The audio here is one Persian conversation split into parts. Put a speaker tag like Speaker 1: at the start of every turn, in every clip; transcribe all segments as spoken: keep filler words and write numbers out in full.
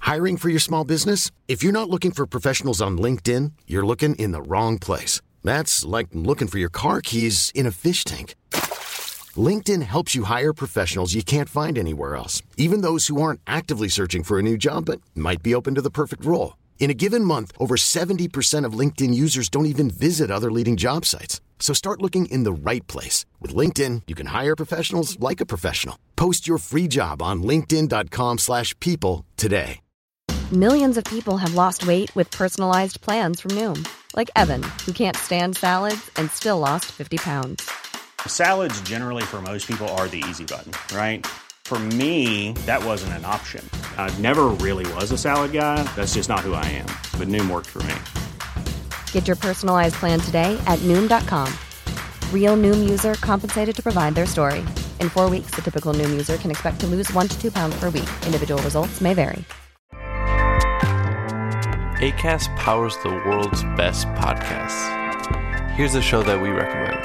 Speaker 1: Hiring for your small business? If you're not looking for professionals on LinkedIn, you're looking in the wrong place. That's like looking for your car keys in a fish tank. LinkedIn helps you hire professionals you can't find anywhere else, even those who aren't actively searching for a new job but might be open to the perfect role. In a given month, over seventy percent of LinkedIn users don't even visit other leading job sites. So start looking in the right place. With LinkedIn, you can hire professionals like a professional. Post your free job on linkedin dot com slash people today.
Speaker 2: Millions of people have lost weight with personalized plans from Noom. Like Evan, who can't stand salads and still lost fifty pounds.
Speaker 3: Salads generally for most people are the easy button, right? For me, that wasn't an option. I never really was a salad guy. That's just not who I am. But Noom worked for me.
Speaker 2: Get your personalized plan today at noom dot com. Real Noom user compensated to provide their story. In four weeks, the typical Noom user can expect to lose one to two pounds per week. Individual results may vary.
Speaker 4: Acast powers the world's best podcasts. Here's a show that we recommend.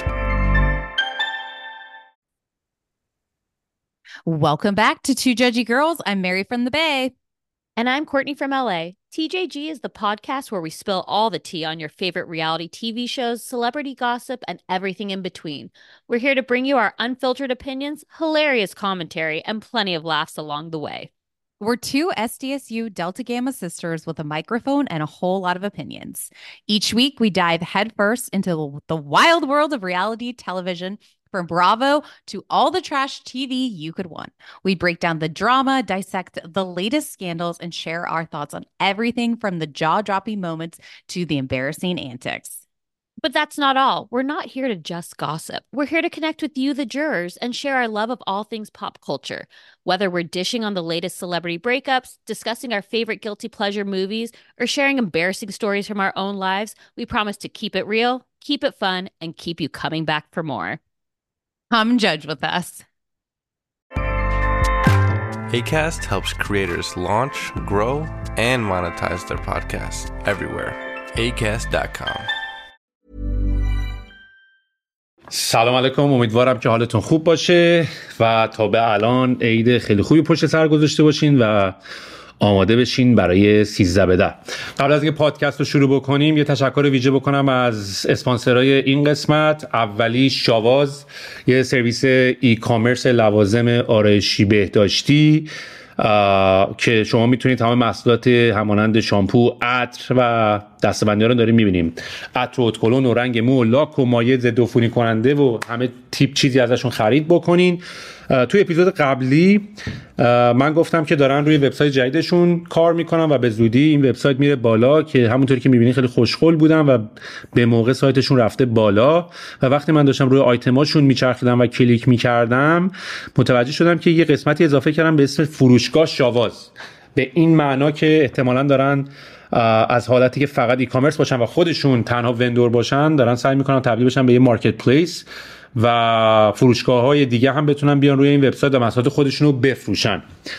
Speaker 5: Welcome back to Two Judgy Girls. I'm Mary from the Bay.
Speaker 6: And I'm Courtney from L A. T J G is the podcast where we spill all the tea on your favorite reality T V shows, celebrity gossip, and everything in between. We're here to bring you our unfiltered opinions, hilarious commentary, and plenty of laughs along the way.
Speaker 5: We're two S D S U Delta Gamma sisters with a microphone and a whole lot of opinions. Each week, we dive headfirst into the wild world of reality television, from Bravo to all the trash T V you could want. We break down the drama, dissect the latest scandals, and share our thoughts on everything from the jaw-dropping moments to the embarrassing antics.
Speaker 6: But that's not all. We're not here to just gossip. We're here to connect with you, the jurors, and share our love of all things pop culture. Whether we're dishing on the latest celebrity breakups, discussing our favorite guilty pleasure movies, or sharing embarrassing stories from our own lives, we promise to keep it real, keep it fun, and keep you coming back for more.
Speaker 5: Come judge with us.
Speaker 4: Acast helps creators launch, grow, and monetize their podcasts everywhere. acast dot com.
Speaker 7: سلام علیکم، امیدوارم که حالتون خوب باشه و تا به الان عید خیلی خوبی پشت سر گذاشته باشین و آماده بشین برای سیزده به ده. قبل از اینکه پادکست رو شروع بکنیم یه تشکر ویژه بکنم از اسپانسرای این قسمت. اولی شاواز، یه سرویس ای کامرس لوازم آرایشی بهداشتی که شما میتونید تمام محصولات همانند شامپو، عطر و دستبندی رو داریم میبینیم. عطر و ادکلون و رنگ مو و لاک و مایع ضد عفونی کننده و همه تیپ چیزی ازشون خرید بکنین. توی اپیزود قبلی من گفتم که دارن روی وبسایت جدیدشون کار میکنن و به زودی این وبسایت میره بالا، که همونطوری که میبینید خیلی خوشقول بودن و به موقع سایتشون رفته بالا. و وقتی من داشتم روی آیتماشون میچرخیدم و کلیک میکردم متوجه شدم که یه قسمتی اضافه کردم به اسم فروشگاه شاواز، به این معنا که احتمالاً دارن از حالتی که فقط ای کامرس باشن و خودشون تنها وندور باشن دارن سعی میکنن تبدیل بشن به یه مارکت پلیس و فروشگاه‌های دیگه هم بتونن بیان روی این وبسایت و محصولات خودشون رو بفروشن.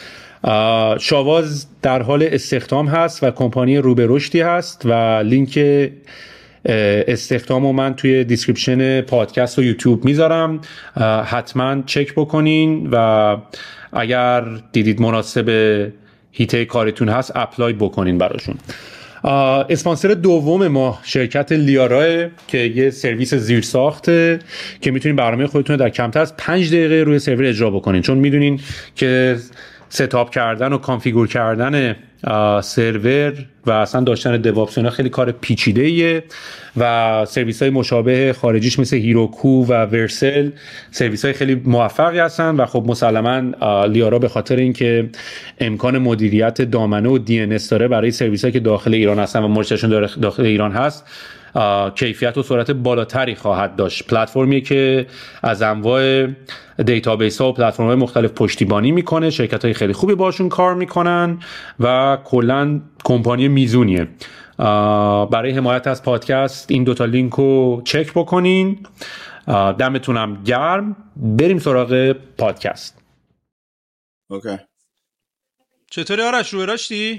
Speaker 7: شاواز در حال استخدام هست و کمپانی رو به رشدی هست و لینک استخدام رو من توی دیسکریپشن پادکست و یوتیوب میذارم، حتما چک بکنین و اگر دیدید مناسب هیته کارتون هست اپلای بکنین براشون. اسپانسر دوم ما شرکت لیارا که یه سرویس زیرساخته که میتونین برنامه خودتون رو در کمتر از پنج دقیقه روی سرور اجرا بکنین، چون میدونین که ستاپ کردن و کانفیگور کردن سرور و اصلا داشتن دیوآپس اینا خیلی کار پیچیده‌ایه و سرویس‌های مشابه خارجیش مثل هیروکو و ورسل سرویس‌های خیلی موفقی هستن و خب مسلماً لیارا به خاطر اینکه امکان مدیریت دامنه و دی ان اس داره برای سرویس‌هایی که داخل ایران هستن و مرجعشون داخل ایران هست کیفیت و سرعت بالاتری خواهد داشت. پلتفرمیه که از انواع دیتابیس ها و پلتفرم‌های مختلف پشتیبانی میکنه، شرکت‌های خیلی خوبی باشون کار میکنن و کلاً کمپانی میزونیه. برای حمایت از پادکست این دوتا لینک رو چک بکنین. دمتونم گرم. بریم سراغ پادکست.
Speaker 8: اوکی.
Speaker 7: چطوری آرش، روی راشتی؟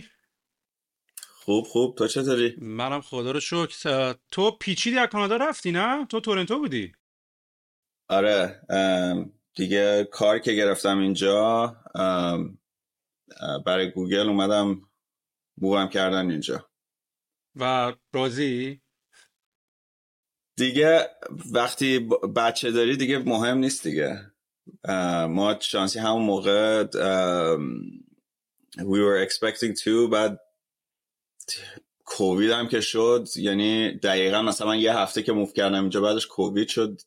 Speaker 8: خوب خوب، تو چطوری؟
Speaker 7: منم خدا رو شکر. تو پیچیدی از کانادا رفتی نه؟ تو تورنتو بودی؟
Speaker 8: آره دیگه کار که گرفتم اینجا برای گوگل اومدم مووم کردن اینجا.
Speaker 7: و راضی؟
Speaker 8: دیگه وقتی بچه داری دیگه مهم نیست دیگه. ما شانسی همون موقع we were expecting to، بعد کووید هم که شد، یعنی دقیقا مثلا من یه هفته که موو کردم اینجا بعدش کووید شد.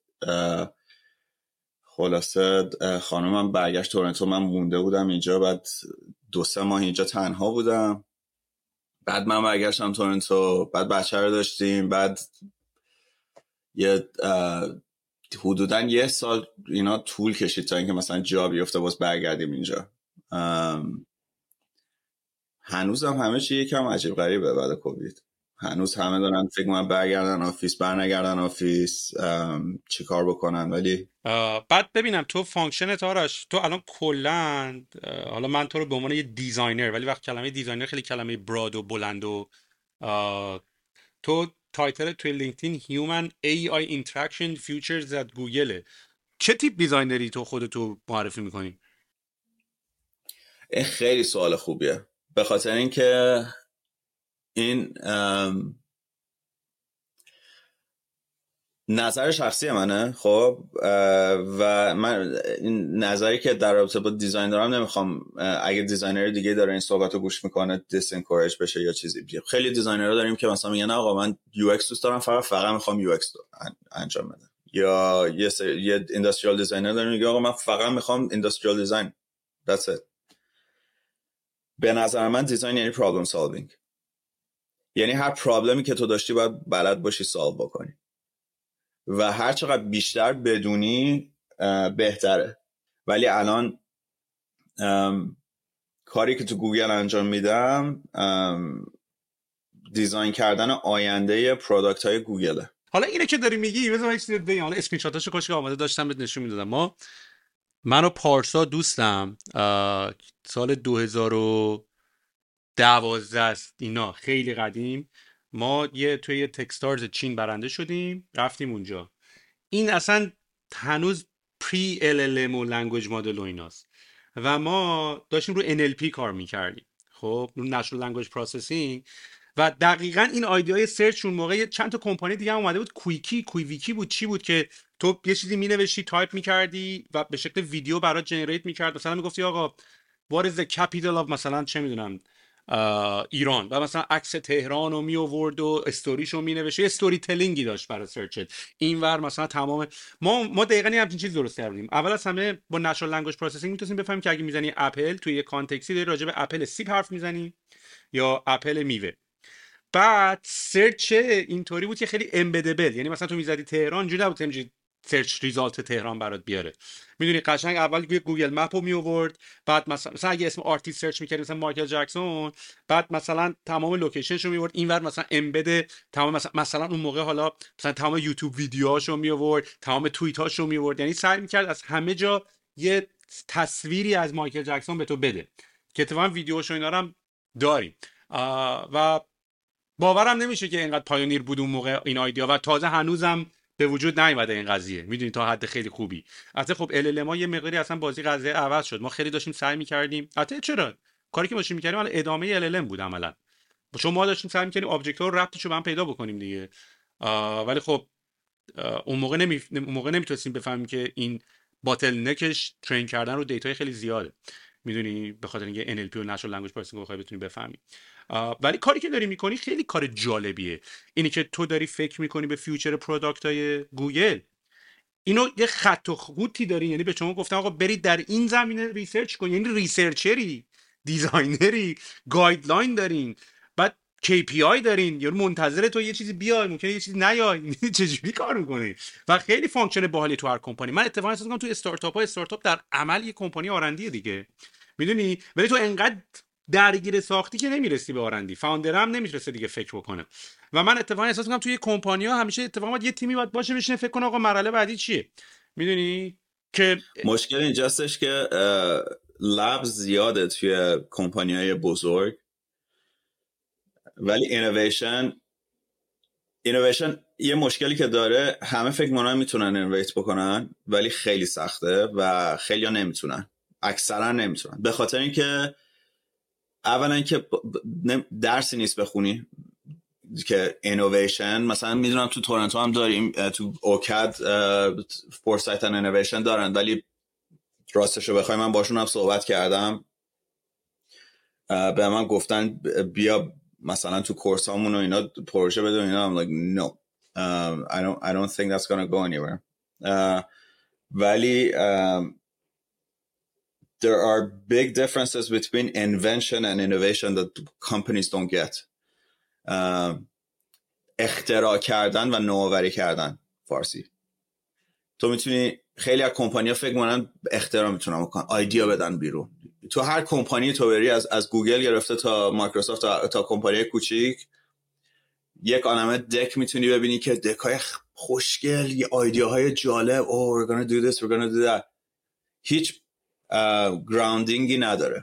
Speaker 8: خلاصه خانمم برگشت تورنتو، من مونده بودم اینجا، بعد دو سه ماه اینجا تنها بودم. بعد من برگشتم تورنتو، بعد بچه رو داشتیم، بعد یه حدوداً یه سال اینا طول کشید تا اینکه مثلا جا بیفته باز برگردیم اینجا. هنوزم همه چی یکم عجیب غریبه بعد کووید. هنوز همه دارن فکر کنن برگردن آفیس، برنگردن آفیس، چی کار بکنن. ولی
Speaker 7: بعد ببینم تو فانکشنت آرش، تو الان کلا، حالا من تو رو به عنوان یه دیزاینر، ولی وقت کلمه دیزاینر خیلی کلمه براد و بلند و تو تایتل توی لینکدین هیومن ای آی اینتراکشن فیوچرز ات گوگل. چه تیپ دیزاینری تو خودتو معرفی میکنی؟
Speaker 8: این خیلی سوال خوبیه، به خاطر اینکه این نظر شخصی منه. خب و من این نظری که در رابطه با دیزاین دارم نمیخوام اگه دیزاینر دیگه داره این صحبت رو گوش میکنه دیس انکوریج بشه یا چیزی. خیلی دیزاینرها داریم که مثلا میگن آقا من یو ایکس دوست دارم، فقط فقط میخوام یو ایکس انجام بدم. یا یه سر... یه اینداستریال دیزاینر داریم میگه آقا من فقط میخوام اینداستریال دیزاین. That's it. به نظر من دیزاین یعنی پرابلم سالوینگ، یعنی هر پرابلمی که تو داشتی باید بلد باشی سالو بکنی و هر چقدر بیشتر بدونی بهتره. ولی الان کاری که تو گوگل انجام میدم دیزاین کردن آینده پروداکت های گوگله.
Speaker 7: حالا اینه که داری میگی بذار یک چیزی بگم، حالا اسکرین شاتاشو کاش که آماده داشتم بهت نشون میدادم. ما من و پارسا دوستم سال دو هزار و دوازده است، اینا خیلی قدیم، ما یه توی یه تکستارز چین برنده شدیم، رفتیم اونجا. این اصلا هنوز پری ال ال ام و لنگویج مدل و ایناست و ما داشتیم رو ان ال پی کار میکردیم، خب رو نچرال لنگویج پروسسینگ. و دقیقاً این ایده سرچ اون موقع چند تا کمپانی دیگه هم اومده بود، کویکی کوی ویکی بود، چی بود که تو یه چیزی مینوشتی، تایپ میکردی و به شکل ویدیو برات جنریت میکرد. مثلا میگفتی آقا what is the capital of مثلا چه میدونم ایران، و مثلا عکس تهران رو می آورد و استوریشو می نوشت، استوری تلینگی داشت برای سرچت. اینور مثلا تمام ما ما دقیقاً همین چیز درست کردیم. اول از همه با نچرال لنگویج پروسسینگ میتونیم بفهمیم که اگه میزنی اپل توی یه کانتکسی داری راجع به اپل سیب حرف میزنی یا اپل میوه. بعد سرچ اینطوری بود که خیلی امبدبل، یعنی مثلا تو میزدی تهران جوری نبود که سرچ ریزالت تهران برات بیاره. میدونی قشنگ اول گوگل مپ رو می آورد، بعد مثلا مثلا اگه اسم آرتیست سرچ می‌کردی مثلا مایکل جکسون، بعد مثلا تمام لوکیشنش رو می آورد اینور، مثلا امبد تمام مثلا مثلا اون موقع حالا مثلا تمام یوتیوب ویدیوهاشو می آورد، تمام توییتاشو می آورد، یعنی سعی می‌کرد از همه جا یه تصویری از مایکل جکسون به تو بده که اتفاقا ویدیوشو اینا رو هم داریم. و باورم نمیشه که اینقدر پایونیر بود اون موقع این ایده و تازه هنوزم به وجود نیومده این قضیه، میدونی، تا حد خیلی خوبی. البته خب ال ال ما یه مقداری اصلا بازی قضیه عوض شد، ما خیلی داشتیم سعی می‌کردیم، البته چرا کاری که داشتیم می‌کردیم الان ادامه ال ال بود عملاً، چون ما داشتیم سعی می‌کردیم آبجکت رو ربطش رو به هم پیدا بکنیم دیگه. ولی خب اون موقع نمی اون موقع نمیتونستیم بفهمیم که این باتل نکش ترین کردن رو دیتای خیلی زیاده، میدونی، به خاطر اینکه ان ال پی و نچرال لنگویج پروسسینگ رو بخوای بتونی بفهمی. ولی کاری که داری میکنی خیلی کار جالبیه، اینی که تو داری فکر میکنی به فیوچر پروداکت های گوگل. اینو یه خط و خطی داری، یعنی به شما گفتم آقا برید در این زمینه ریسرچ کن، یعنی ریسرچری، دیزاینری، گایدلاین دارین، بعد کی پی آی دارین، یا منتظر تو یه چیزی بیاد، ممکنه یه چیزی نیاد، چجوری کار میکنی؟ و خیلی فانکشن باحالی تو هر کمپانی. من اتفاقا احساس میکنم تو استارتاپ ها، استارتاپ در عمل یه کمپانی آرندی دیگه، میدونی، ولی تو انقدر درگیر ساختی که نمیرسی به آرندی، فاوندر هم نمیرسه دیگه فکر بکنه. و من اتفاقا احساس میکنم توی کمپانی‌ها همیشه اتفاقا یه تیمی باید باشه بشینه فکر کنه آقا مرحله بعدی چیه، میدونی که
Speaker 8: مشکل اینجاستش که لب زیاده توی کمپانی‌های بزرگ، ولی اینویشن اینویشن یه مشکلی که داره، همه فکر می‌کنن میتونن اینویت بکنن ولی خیلی سخته و خیلی‌ها نمیتونن، اکثرا نمیتونن، به خاطر اینکه اولا که درسی نیست بخونی که اینویشن، مثلا میدونم تو تورنتو هم داریم، تو اوکد فورسایت اند اینویشن دارن، ولی راستشو بخوای من باشون هم صحبت کردم، به من گفتن بیا مثلا تو کورس هامون و اینا پروژه بده و اینا. I'm like no um, I don't I don't think that's gonna go anywhere. uh, ولی um, there are big differences between invention and innovation that companies don't get. uh, اختراع کردن و نوآوری کردن فارسی. تو میتونی، خیلی از کمپانی‌ها فکر می‌کنن اختراع میتونن بکنن، آیدیا بدن بیرون. تو هر کمپانی تو بری، از از گوگل گرفته تا مایکروسافت تا, تا کمپانی کوچیک، یک عالمه دک میتونی ببینی که دکای خوشگل، یه آیدیاهای جالب، oh we're gonna do this we're gonna do that، هیچ گراوندینگی uh, نداره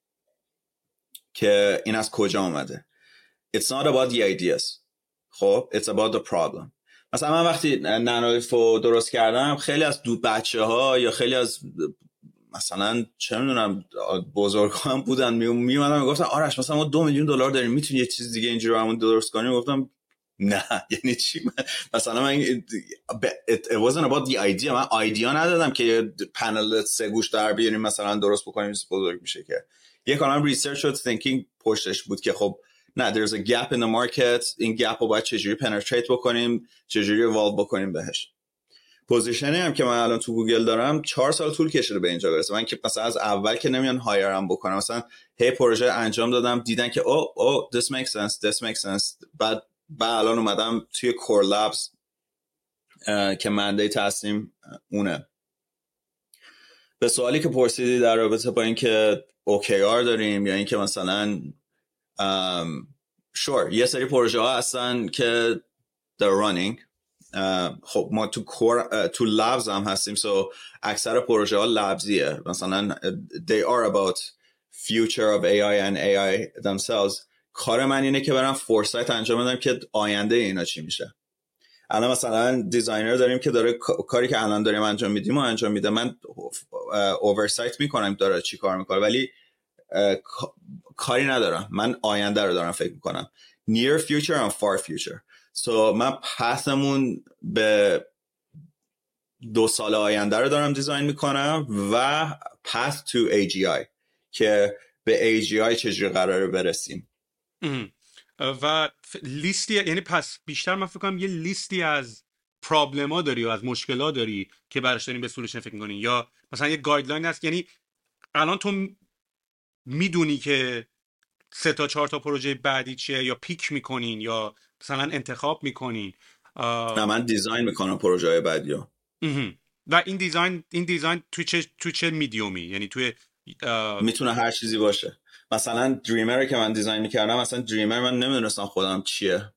Speaker 8: که این از کجا اومده. It's not about the ideas. خب it's about the problem. مثلا من وقتی نانولیفو درست کردم، خیلی از دو بچه ها یا خیلی از مثلا چه میدونم بزرگان بودن میومدن میگفتن آرش مثلا ما دو میلیون دلار داریم، میتونی یه چیز دیگه اینجوری برامون درست کنی؟ گفتم نه، یعنی چی؟ مثلا من it wasn't about the idea. من ایده ندادم که یه پنل سه گوش در بیاریم مثلا درست بکنیم چیز بزرگ میشه، که یه کارم ریسرچ و تینکینگ پشتش بود که خب نه there's a gap in the market، این گپ رو باید چجوری penetrate بکنیم، چجوری evolve بکنیم بهش. پوزیشنی هم که من الان تو گوگل دارم چهار سال طول کشیده به اینجا برسه. من که مثلا از اول که نمیان هایرم بکنم، مثلا هی پروژه انجام دادم، دیدن که او او this makes sense this makes sense، بعد بعد الان اومدم توی کور لابز که مندیت هستیم اونه. به سوالی که پرسیدی در رابطه با این که اوکی آر داریم یا این که مثلا um, sure یه سری پروژه ها هستن که they're running. Uh, خب ما تو کور uh, تو لابز هم هستیم، so اکثر پروژه ها لابزیه. مثلا uh, they are about future of ای آی and ای آی themselves. کار من اینه که برم فورسایت انجام بدم که آینده اینا چی میشه. الان مثلا دیزاینر داریم که داره کاری که الان داریم انجام میدیم و انجام میده، من اوورسایت میکنم داره چی کار میکنه، ولی کاری ندارم، من آینده رو دارم فکر میکنم. near future and far future. so من پثمون به دو سال آینده رو دارم دیزاین میکنم و path to ای جی آی که به ای جی آی چجوری قراره برسیم.
Speaker 7: و لیستی، یعنی پس بیشتر من فکر کنم یه لیستی از پرابلم ها داری و از مشکل ها داری که براش داریم به سولوشن فکر میکنی، یا مثلا یه گایدلاین هست. یعنی الان تو میدونی که سه تا چهار تا پروژه بعدی چیه، یا پیک میکنین یا مثلا انتخاب میکنین؟
Speaker 8: نه من دیزاین میکنم پروژه های بعدی ها.
Speaker 7: و این دیزاین این دیزاین تو چه تو چه میدیومی؟ یعنی توی
Speaker 8: میتونه هر چیزی باشه. مثلا دریمر که من دیزاین میکردم، مثلا دریمر من نمیدونستم خودم چیه.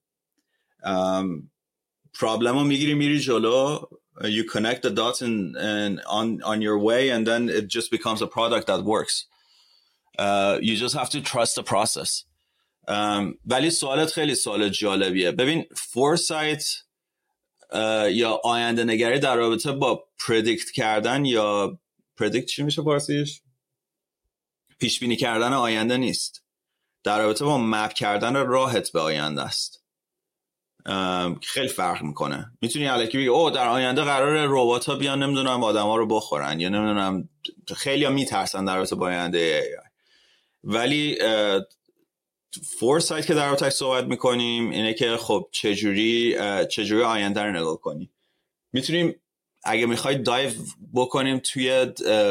Speaker 8: پرابلمو میگیری میری جلو، you connect the dots in, in, on, on your way and then it just becomes a product that works. Uh, you just have to trust the process. um, ولی سوالت خیلی سوال جالبیه. ببین فورسایت uh, یا آینده نگری در رابطه با پردیکت کردن یا پردیکت چی میشه پارسیش؟ پیش بینی کردن آینده نیست. در رابطه با مپ کردن راهت به آینده است. خیلی فرق میکنه. میتونی الکی بگی او در آینده قراره ربات ها بیان نمیدونم آدم ها رو بخورن، یا نمیدونم خیلی ها میترسن در رابطه با آینده ای آی. ولی فورسایت که در رابطه صحبت میکنیم اینه که خب چجوری چجوری آینده رو نگاه کنی. میتونیم اگه میخوای دایو بکنیم توی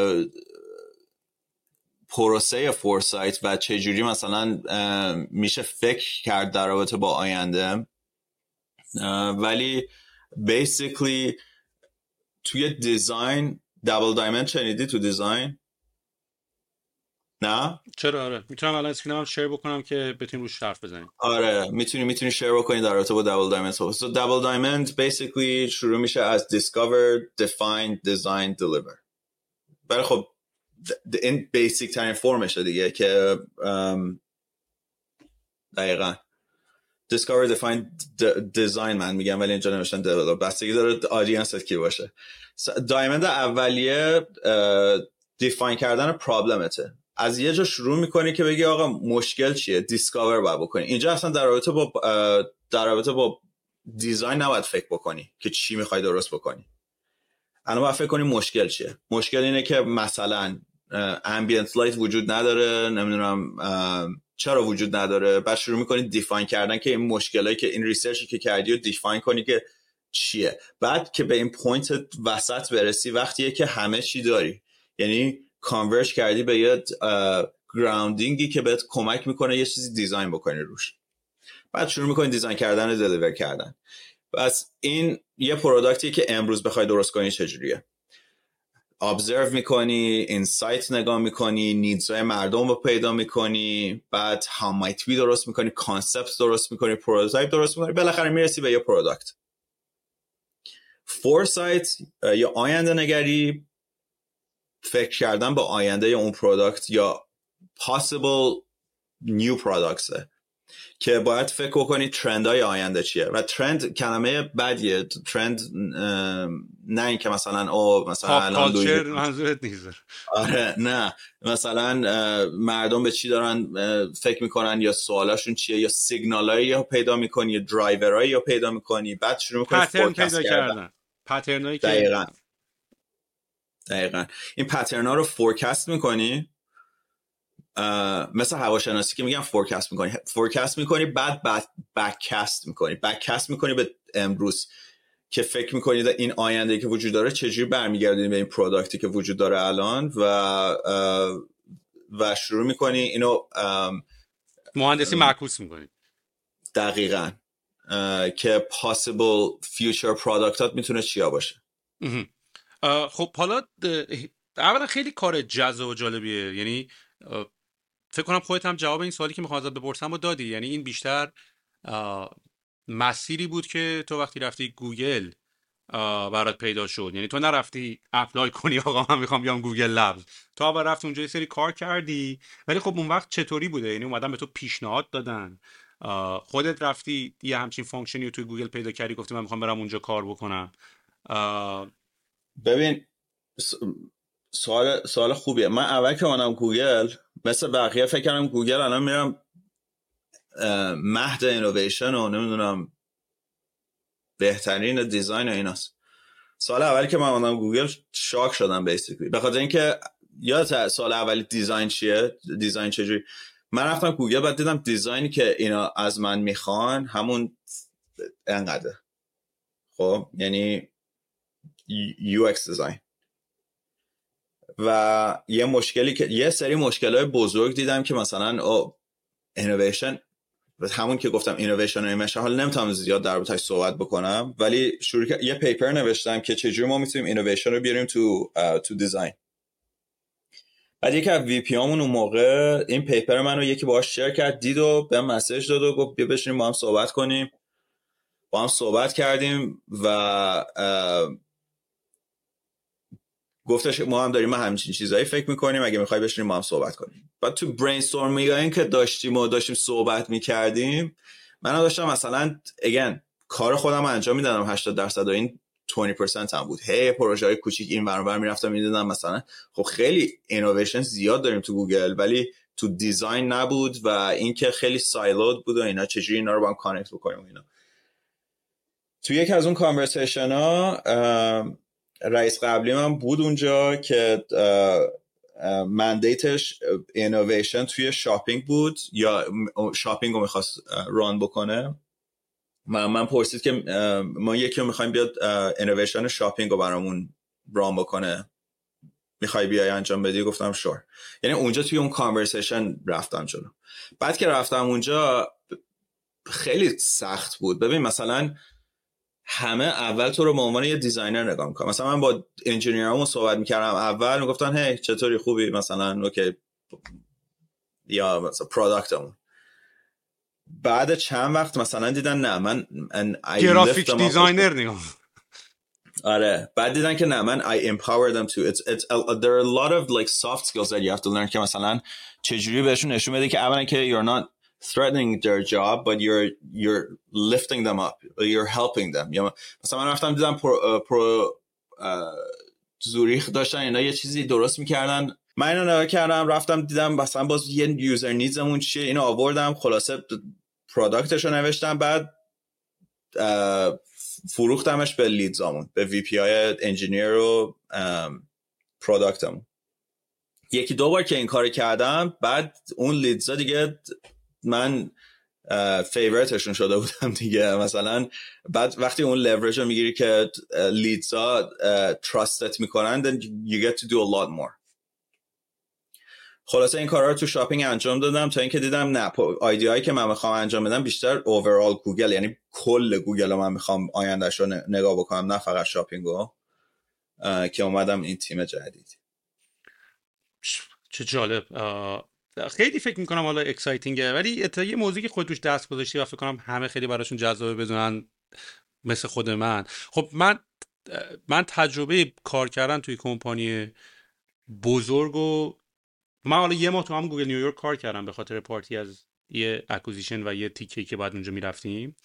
Speaker 8: پروسه فورسایت و چجوری مثلا میشه فکر کرد در رابطه با آینده. ولی basically توی دیزاین دابل دایمند شنیدی تو دیزاین؟ نه؟
Speaker 7: چرا؟ آره میتونم الان اسکرینم هم شیر بکنم که بتونیم روش حرف بزنیم.
Speaker 8: آره میتونی میتونی شیر بکنی در رابطه با دابل دایمند. so دابل دایمند basically شروع میشه از discover, define, design, deliver. ولی خب این بیسیک ترین فرمشه دیگه که دقیقاً discover, define, design من میگم ولی اینجا نوشتن develop. بستگی داره آدینست کی باشه. دایمند اولیه دیفاین کردن پرابلمته. از یه جا شروع میکنی که بگی آقا مشکل چیه، دیسکاور باید بکنی. اینجا اصلا در رابطه با در رابطه با دیزاین نباید فکر بکنی که چی میخوای درست بکنی. الان باید فکر کنی مشکل چیه. مشکل اینه که مثلا امبینت لایت وجود نداره، نمیدونم چرا وجود نداره. بعد شروع میکنی دیفاین کردن که این مشکلایی که این ریسرچی که کردی رو دیفاین کنی که چیه. بعد که به این پوینت وسط برسی وقتیه که همه چی داری، یعنی کانورج کردی به یه گراوندینگی که بهت کمک میکنه یه چیزی دیزاین بکنی روش. بعد شروع میکنی دیزاین کردن و دلیور کردن. پس این یه پروداکتیه که امروز بخوای درست کنی چجوریه. ابزرو میکنی، اینسایت نگاه میکنی، نیدزهای مردم رو پیدا میکنی، بعد how might be درست میکنی، کانسپت درست میکنی، پروتوتایپ درست میکنی، بالاخره میرسی به یه پروداکت. فورسایت یا آینده نگری، فکر کردن به آینده اون پروداکت یا possible new products که باید فکر کنی ترندهای آینده چیه. و ترند کلمه بدیه. ترند نه این که مثلا او مثلا الان
Speaker 7: کالچر منظورت نیست.
Speaker 8: آره نه، مثلا مردم به چی دارن فکر میکنن یا سوالاشون چیه یا سیگنالایی رو پیدا میکنی یا درایورایی رو پیدا میکنی، بعد شروع میکنی فورکست کردن.
Speaker 7: پترنایی که
Speaker 8: دقیقاً دقیقاً این پترنا رو فورکست میکنی. مثل هواشناسی که میگم فورکست میکنی فورکست میکنی بعد بککست میکنی بککست میکنی به امروز که فکر میکنی این آینده که وجود داره چجوری برمیگردونی به این پروداکتی که وجود داره الان و و شروع میکنی اینو
Speaker 7: مهندسی معکوس میکنی.
Speaker 8: دقیقاً که possible future productات میتونه چیا باشه.
Speaker 7: خب حالا اولا خیلی کار جذاب و جالبیه، یعنی فکر کنم خودت هم جواب این سوالی که میخوام ازت بپرسم رو دادی. یعنی این بیشتر مسیری بود که تو وقتی رفتی گوگل برات پیدا شد، یعنی تو نرفتی اپلای کنی آقا من میخوام بیام گوگل لبز، تو اول رفتی اونجا یه سری کار کردی. ولی خب اون وقت چطوری بوده؟ یعنی اومدن به تو پیشنهاد دادن، خودت رفتی یه همچین فانکشنی رو توی گوگل پیدا کردی گفتی من میخوام برم اونجا کار بکنم؟
Speaker 8: ببین سوال سوال خوبیه. من اول که اومدم گوگل مثل بقیه فکر کردم گوگل الان میرم مهد اینویشن و نمیدونم بهترین دیزاین و ایناست. سال اولی که من اومدم گوگل شاک شدم بیسیکلی، به خاطر اینکه یادت سال اولی دیزاین چیه، دیزاین چجوری. من رفتم گوگل بعد دیدم دیزاینی که اینا از من میخوان همون انقدر، خب یعنی یو ایکس دیزاین. و یه مشکلی که یه سری مشکلای بزرگ دیدم که مثلا او اینویشن، همون که گفتم اینویشن و ایمیشن، حالا نمیتونم زیاد در رابطه‌اش صحبت بکنم، ولی شروع یه پیپر نوشتم که چجوری ما میتونیم اینویشن رو بیاریم تو تو دیزاین. بعد یکی از وی پی امون اون موقع این پیپر منو یکی باهاش شیر کرد، دید و بهم مسیج داد و گفت بیا بشینیم با هم صحبت کنیم. با هم صحبت کردیم و گفتش ما هم داریم همچین چیزایی فکر میکنیم، اگه میخوای بشینیم با هم صحبت کنیم. بعد تو برین استورمینگ که داشتیم و داشتیم صحبت میکردیم، من داشتم مثلا اگین کار خودم انجام میدادم هشتاد درصد و این بیست درصد هم بود. هی پروژه‌های کوچیک این ور اون ور میرفتم میدیدم مثلا خب خیلی اینویشن زیاد داریم تو گوگل ولی تو دیزاین نبود و اینکه خیلی سایلود بود و اینا، چجوری اینا رو با هم کانکت بکنیم و اینا. تو یکی از اون کانورسیشن ها رئیس قبلی من بود اونجا که مندیتش اینویشن توی شاپینگ بود یا شاپینگ رو میخواست ران بکنه. من, من پرسید که ما یکی رو میخوایم بیاد اینویشن شاپینگ رو برامون ران بکنه، میخوای بیای انجام بدی؟ گفتم شور. یعنی اونجا توی اون کانورسیشن رفتم جلو. بعد که رفتم اونجا خیلی سخت بود. ببین مثلا همه اول تو رو به عنوان یه دیزاینر نگاه میکنن. مثلا من با انجینیرامون صحبت میکردم، اول میگفتن هی چطوری، خوبی، مثلا اوکی، یا مثلا پروداکتمون. بعد چند وقت مثلا دیدن نه من
Speaker 7: گرافیک دیزاینر نگاه.
Speaker 8: آره بعد دیدن که نه من I empower them to it's it's uh, there are a lot of like soft skills that you have to learn که مثلا چجوری بهشون نشون بده که اولا که you're not threatening their job but you're you're lifting them up, you're helping them. یا مثلا من رفتم دیدم پرو, پرو زوریخ داشتن اینا یه چیزی درست میکردن من اینو نگاه کردم، رفتم دیدم مثلا باز یه یوزر نیدزمون چیه، اینو آوردم، خلاصه پروداکتشو نوشتم، بعد فروختمش به لیدزامون، به وی پی آی انجینیر و پروداکتمون. یکی دو بار که این کار کردم، بعد اون لیدزا دیگه من فیورتشون شده بودم دیگه. مثلا بعد وقتی اون لیوریج رو میگیری که لیدزا تراستت میکنن then you get to do a lot more. خلاصه این کارا رو تو شاپینگ انجام دادم تا اینکه دیدم نه، ایده هایی که من میخوام انجام بدم بیشتر اوورال گوگل، یعنی کل گوگل رو من میخوام آیندهش رو نگاه بکنم، نه فقط شاپینگو، که اومدم این تیم جدید.
Speaker 7: چه جالب. خیلی فکر میکنم حالا اکسایتینگه، ولی اتفاقی یه موضوعی که خود توش دست گذاشتی و فکر کنم همه خیلی براشون جذابه بدونن مثل خود من. خب من من تجربه کار کردن توی کمپانی بزرگ و من حالا یه ماه تو هم گوگل نیویورک کار کردم به خاطر پارتی از یه اکوزیشن و یه تیکه که بعد اونجا میرفتیم،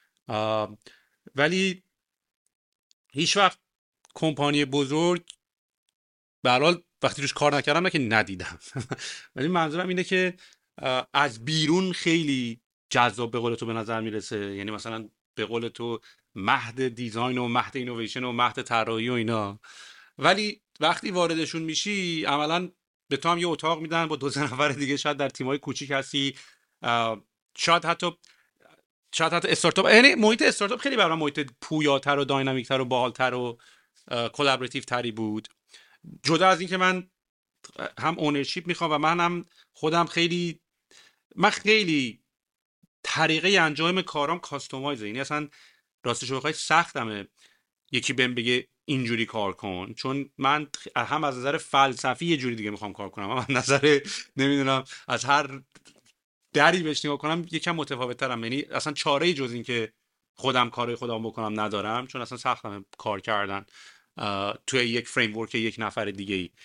Speaker 7: ولی هیچ وقت کمپانی بزرگ به هر حال وقتی روش کار نکردم نه که ندیدم ولی منظورم اینه که از بیرون خیلی جذاب به قول تو به نظر میرسه. یعنی مثلا به قول تو مهد دیزاین و مهد اینویشن و مهد طراحی و اینا، ولی وقتی واردشون میشی عملاً به تو هم یه اتاق میدن با دو سه نفر دیگه، شاید در تیمای کوچیک هستی، شاید حتی شاید حتی استارتاپ، یعنی محیط استارتاپ خیلی برام محیط پویاتر و داینامیکتر و باحالتر و کلابراتیو تری بود. جدا از این که من هم اونرشیپ میخوام و من هم خودم خیلی من خیلی طریقه انجام کارام کاستومایزه، یعنی اصلا راستش رو بخوای سختمه یکی بهم بگه اینجوری کار کن، چون من هم از نظر فلسفی یه جوری دیگه میخوام کار کنم، هم از نظر نمیدونم از هر دری بهش نگاه کنم یکم متفاوت ترم. یعنی اصلا چاره جز این که خودم کارای خودم بکنم ندارم، چون اصلا سختمه کار کردن توی یک فریم ورک یک نفر دیگه ای.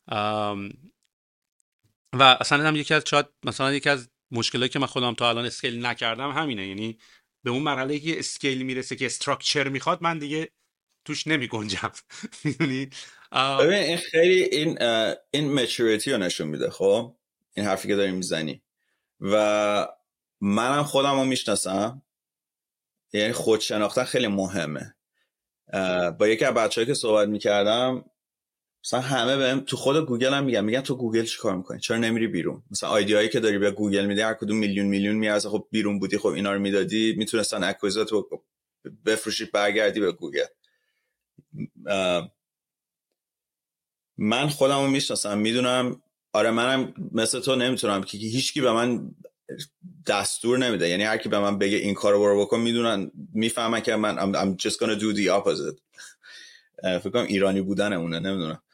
Speaker 7: و اصلا هم یکی از شاید مثلا یکی از مشکلاتی که من خودم تا الان اسکیل نکردم همینه، یعنی به اون مرحله که اسکیل میرسه که استراکچر میخواد من دیگه توش نمی گنجم. میدونی؟
Speaker 8: ببین این خیلی این این مچوریتی رو نشون میده. خب این حرفی که داری میزنی و منم خودم رو میشناسم، یعنی خود شناختن خیلی مهمه. با یکی از بچه‌ها که صحبت میکردم مثلا همه بهم تو خود گوگل هم میگن میگن تو گوگل چی کار میکنی، چرا نمیری بیرون؟ مثلا ایده‌ای که داری به گوگل میدی هر کدوم میلیون میلیون میارزه، خب بیرون بودی خب اینا رو میدادی میتونستن اکوزیت رو بفروشی برگردی به گوگل. من خودم رو میشناسم میدونم، آره منم مثل تو نمیتونم که هیچکی به من دستور نمیده، یعنی هر کی به من بگه این کارو برو بکن میدونن میفهمن که من I'm, I'm just gonna do the opposite. فکر کنم ایرانی بودنمونه نمیدونم،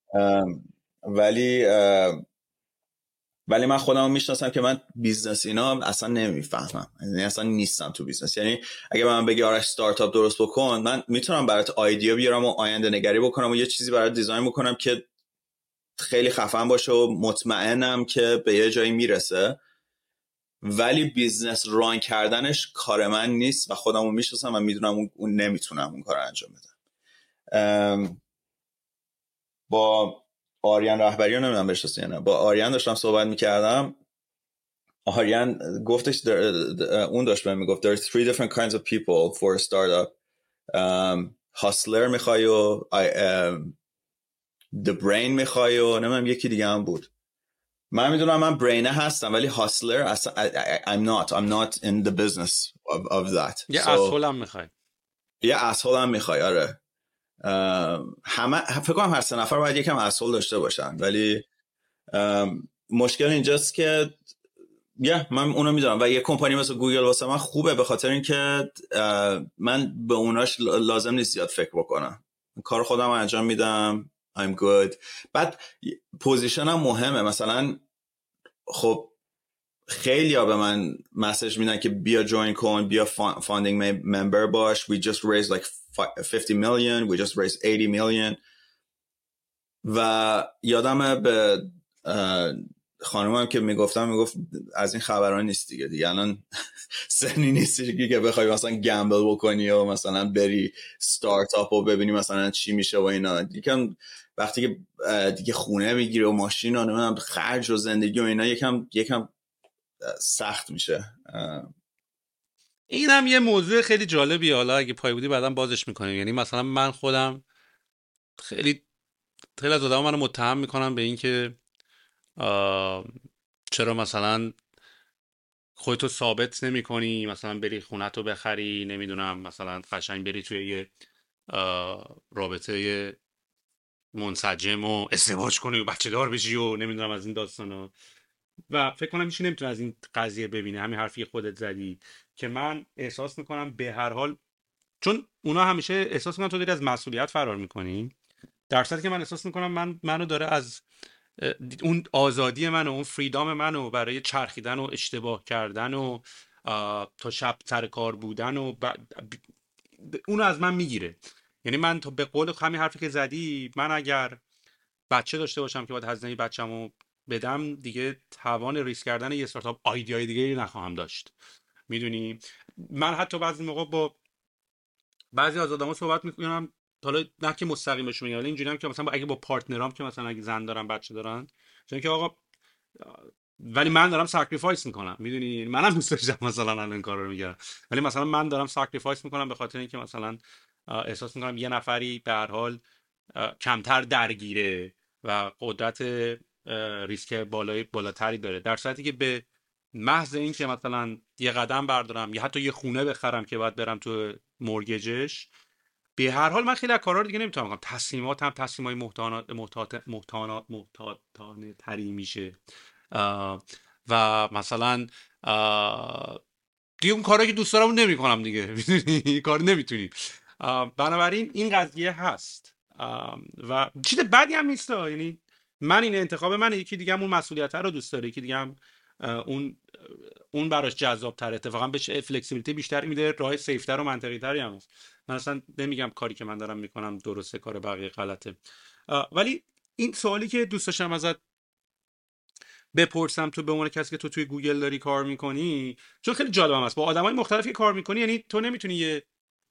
Speaker 8: ولی ولی من خودم رو میشناسم که من بیزنس اینا اصلا نمیفهمم، یعنی اصلا نیستم تو بیزنس. یعنی اگه به من بگی آره استارتاپ درست بکن، من میتونم برات ایده بیارم و آینده نگری بکنم و یه چیزی برات دیزاین بکنم که خیلی خفن باشه و مطمئنم که به یه جایی میرسه، ولی بیزنس ران کردنش کار من نیست و خودم رو میشناسم و میدونم اون نمیتونم اون کار انجام بدم. با آریان رهبری رو نمیدونم بشناسی یا نه، با آریان داشتم صحبت میکردم. آریان گفتش اون داشت بهم میگفت there are three different kinds of people for a startup. um, hustler میخوای و um, the brain میخوای و نمیدونم یکی دیگه هم بود. من میدونم من برینه هستم ولی hustler I, I, I'm not I'm not in the business of, of that.
Speaker 7: یه asshole هم میخوای
Speaker 8: یه asshole هم میخوای. آره همه فکر کنم هر سه نفر باید یکم اسهول داشته باشن، ولی مشکل اینجاست که یا من اونو میدونم و یه کمپانی مثل گوگل واسه من خوبه به خاطر اینکه من به اوناش لازم نیست زیاد فکر بکنم، کار خودم انجام میدم I'm good. بعد پوزیشنم مهمه. مثلا خب خیلی ها به من مسیج میدن که بیا جوین کن، بیا فاندینگ ممبر باش. We just raised like fifty million, we just raised eighty million. و یادمه به خانومم که میگفتم میگفت از این خبران نیست دیگه دیگه الان سنی نیست که بخوای مثلا گمبل بکنی و مثلا بری ستارتاپ و ببینی مثلا چی میشه و اینا. یکم وقتی که دیگه خونه میگیره و ماشین و نمیدونم خرج و زندگی و اینا یکم یکم سخت میشه.
Speaker 7: این هم یه موضوع خیلی جالبیه، حالا اگه پای بودی بعداً بازش میکنیم. یعنی مثلا من خودم خیلی خیلی از آدما منو متهم میکنن به این که چرا مثلا خودتو ثابت نمی کنی، مثلا بری خونتو بخری، نمیدونم مثلا قشنگ بری توی یه رابطه منسجم و ازدواج کنی و بچه دار بشی و نمیدونم از این داستانا. و فکر کنم هیچی نمیتونه از این قضیه ببینه. همین حرفی خودت زدی که من احساس میکنم به هر حال، چون اونا همیشه احساس میکنن تو داری از مسئولیت فرار میکنی، در صورتی که من احساس میکنم من منو داره از اون آزادی من و اون فریدام منو برای چرخیدن و اشتباه کردن و تا شب سر کار بودن و ب... اونو از من میگیره. یعنی من تو به قول همین حرفی که زدی، من اگر بچه داشته باشم که باید هزینه بچه‌مو بدم، دیگه توان ریسک کردن یه استارتاپ آیدیای دیگه نخواهم داشت. میدونی من حتی بعضی موقع با بعضی از آدما صحبت میکنم، حالا نه که مستقیم بهشون میگم، ولی اینجوریام که مثلا اگه با پارتنرام که مثلا اگه زن دارن بچه دارن، چون که آقا ولی من دارم ساکریفایس میکنم، میدونی منم دوست داشتم مثلا الان این کارا رو میگم، ولی مثلا من دارم ساکریفایس میکنم به خاطر اینکه مثلا احساس میکنم یه نفری به هر حال کمتر درگیره و قدرت ریسک بالای بالاتری داره، در صورتی که به محض این که مثلا یه قدم بردارم یا حتی یه خونه بخرم که باید برم تو مورگیجش، به هر حال من خیلی از کارا رو دیگه نمیتونم بکنم. تصمیمات هم تصمیمای محتاط محتاط محتاط محتاطانه تری میشه و مثلا دیگه اون کارا که دوست دارم نمیکنم دیگه، میدونی کار نمیتونی. بنابراین این قضیه هست و چیز بدی هم نیست. یعنی من این انتخاب منه، یکی دیگه هم اون مسئولیت رو دوست داره، یکی دیگه هم اون اون براش جذاب تر، اتفاقا بهش فلکسیبیلیتی بیشتر میده، راه سیف تر و منطقی تری هم هست. من اصلا نمیگم کاری که من دارم میکنم درسته، کار بقیه غلطه، ولی این سوالی که دوست داشتم ازت بپرسم، تو به عنوان کسی که تو توی گوگل داری کار میکنی، چون خیلی جالبم است با آدمای مختلفی کار میکنی، یعنی تو نمیتونی یه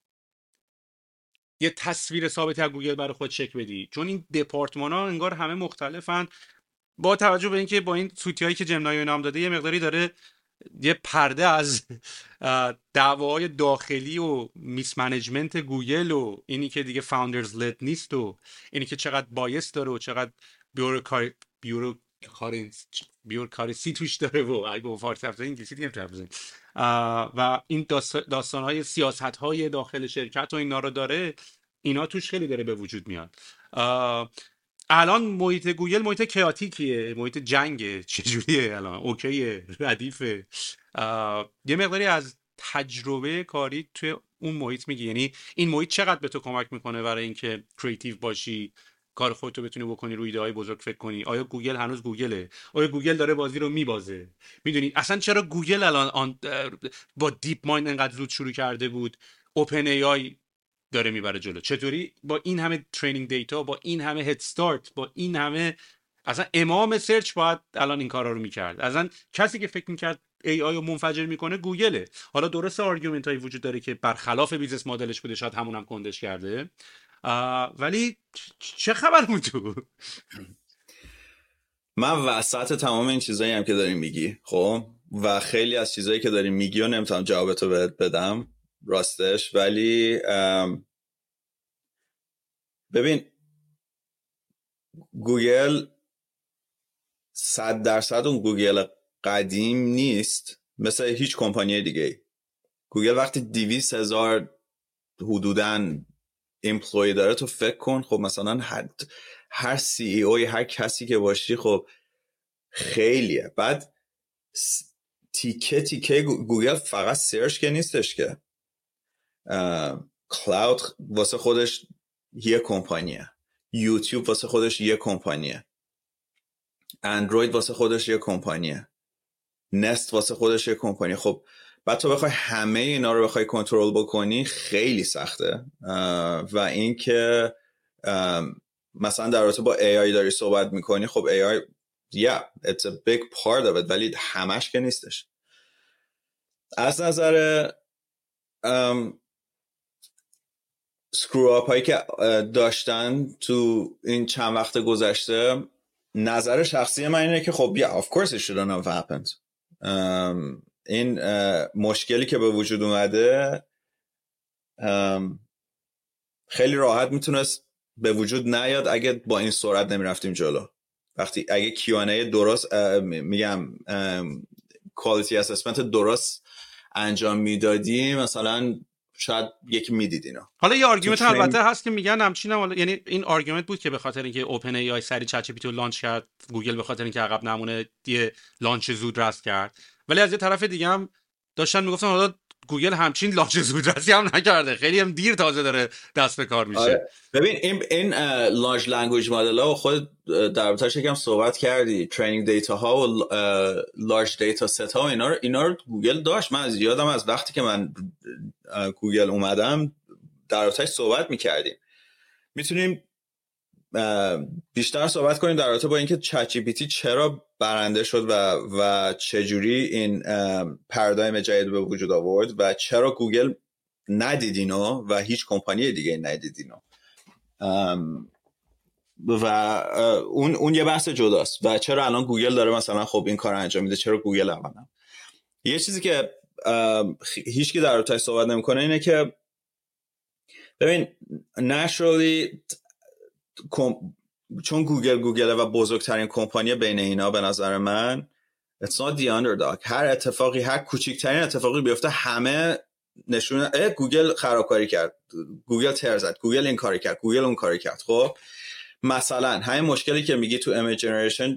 Speaker 7: یه تصویر ثابتی از گوگل برای خود چک بدی، چون این دپارتمان‌ها انگار همه مختلفن، با توجه به اینکه با این سوتیایی که جمنای نام داده یه مقداری داره یه پرده از دعواهای داخلی و میس منیجمنت گوگل و اینی که دیگه فاوندرز لد نیست و اینی که چقدر بایس داره و چقدر بیوروکاری بیوروکاری بیوروکراسی توش داره و اگه با فارسی حرف بزنیم انگلیسی دیگه نمی‌تونم و این داستان‌های سیاست‌های داخل شرکت و اینا رو داره، اینا توش خیلی داره به وجود میاد. الان محیط گوگل محیط کیاتیکیه، محیط جنگه، چجوریه الان؟ اوکیه، ردیفه. یه مقداری از تجربه کاری توی اون محیط میگی، یعنی این محیط چقدر به تو کمک میکنه برای اینکه کریتیو باشی، کار خودتو بتونی بکنی، روی ایده های بزرگ فکر کنی؟ آیا گوگل هنوز گوگله؟ آیا گوگل داره بازی رو میبازه؟ میدونی اصلا چرا گوگل الان با دیپ مایند انقدر زود شروع کرده بود، اوپن ای آی داره میبره جلو؟ چطوری با این همه ترینینگ دیتا، با این همه هد استارت، با این همه اصلا امام سرچ باید الان این کارا رو میکرد؟ اصلا کسی که فکر میکرد ای آی رو منفجر میکنه گوگله. حالا درسته آرگومنت هایی وجود داره که برخلاف بیزنس مدلش بوده، شاید همون هم کندش کرده، ولی چه خبر بود تو؟
Speaker 8: من وسط تمام این چیزایی هم که داری میگی، خب، و خیلی از چیزایی که داری میگی و نمیتونم جوابتو بدم راستش، ولی ببین گوگل صد درصد اون گوگل قدیم نیست، مثل هیچ کمپانی دیگه. گوگل وقتی دویست هزار حدوداً ایمپلوی داره، تو فکر کن خب مثلا هر, هر سی ای اوی هر کسی که باشی خب خیلیه. بعد تیکه تیکه گوگل فقط سرچ که نیستش که، کلاود واسه خودش یه کمپانیه، یوتیوب واسه خودش یه کمپانیه، اندروید واسه خودش یه کمپانیه، نست واسه خودش یه کمپانیه. خب بعد تو بخوای همه اینا رو بخوای کنترل بکنی خیلی سخته. و این که مثلا در رابطه با ای آی داری صحبت میکنی، خب ای آی yeah it's a big part of it ولی همش که نیستش. از نظر سکرو آپ هایی که داشتن تو این چند وقت گذشته، نظر شخصی من اینه که خب yeah of course it shouldn't have happened. um, این uh, مشکلی که به وجود اومده um, خیلی راحت میتونست به وجود نیاد اگه با این سرعت نمیرفتیم جلو. وقتی اگه کیو ان ای درست uh, میگم quality assessment درست انجام میدادیم مثلا شاید یکی میدید اینا.
Speaker 7: حالا یه آرگومنت البته هست که میگن همچین هم، یعنی این آرگومنت بود که به خاطر اینکه اوپن ای آی سری چت جی پی تی رو لانچ کرد، گوگل به خاطر اینکه عقب نمونه یه لانچ زود رس کرد. ولی از یه طرف دیگه هم داشتن میگفتن حالا گوگل همچین لانچ زود رسی هم نکرده، خیلی هم دیر تازه داره دست به کار میشه.
Speaker 8: آره. ببین این این لارج لنگویج مدل ها خود در رابطه‌اش یکم صحبت کردی، ترینینگ دیتا ها و لارج دیتا ست ها اینا رو اینا رو گوگل داشت. من از یادم از وقتی که من گوگل اومدم در رابطه‌اش صحبت میکردیم. میتونیم بیشتر صحبت کنیم در رابطه با اینکه چت جی پی تی چرا برنده شد و و چجوری این پارادایم جدید به وجود آورد و چرا گوگل ندید اینو و هیچ کمپانی دیگه ندید اینو. و اون اون یه بحث جداست و چرا الان گوگل داره مثلا خب این کار انجام میده، چرا گوگل اولا. یه چیزی که هیچ کی در رابطه‌اش صحبت نمیکنه اینه که ببین naturally چون گوگل گوگل و بزرگترین کمپانی بین اینا به نظر من it's not the underdog. هر اتفاقی هر کوچیکترین اتفاقی بیفته همه نشون اه گوگل خرابکاری کرد، گوگل تر زد، گوگل این کاری کرد، گوگل اون کاری کرد. خب مثلا همین مشکلی که میگی تو image generation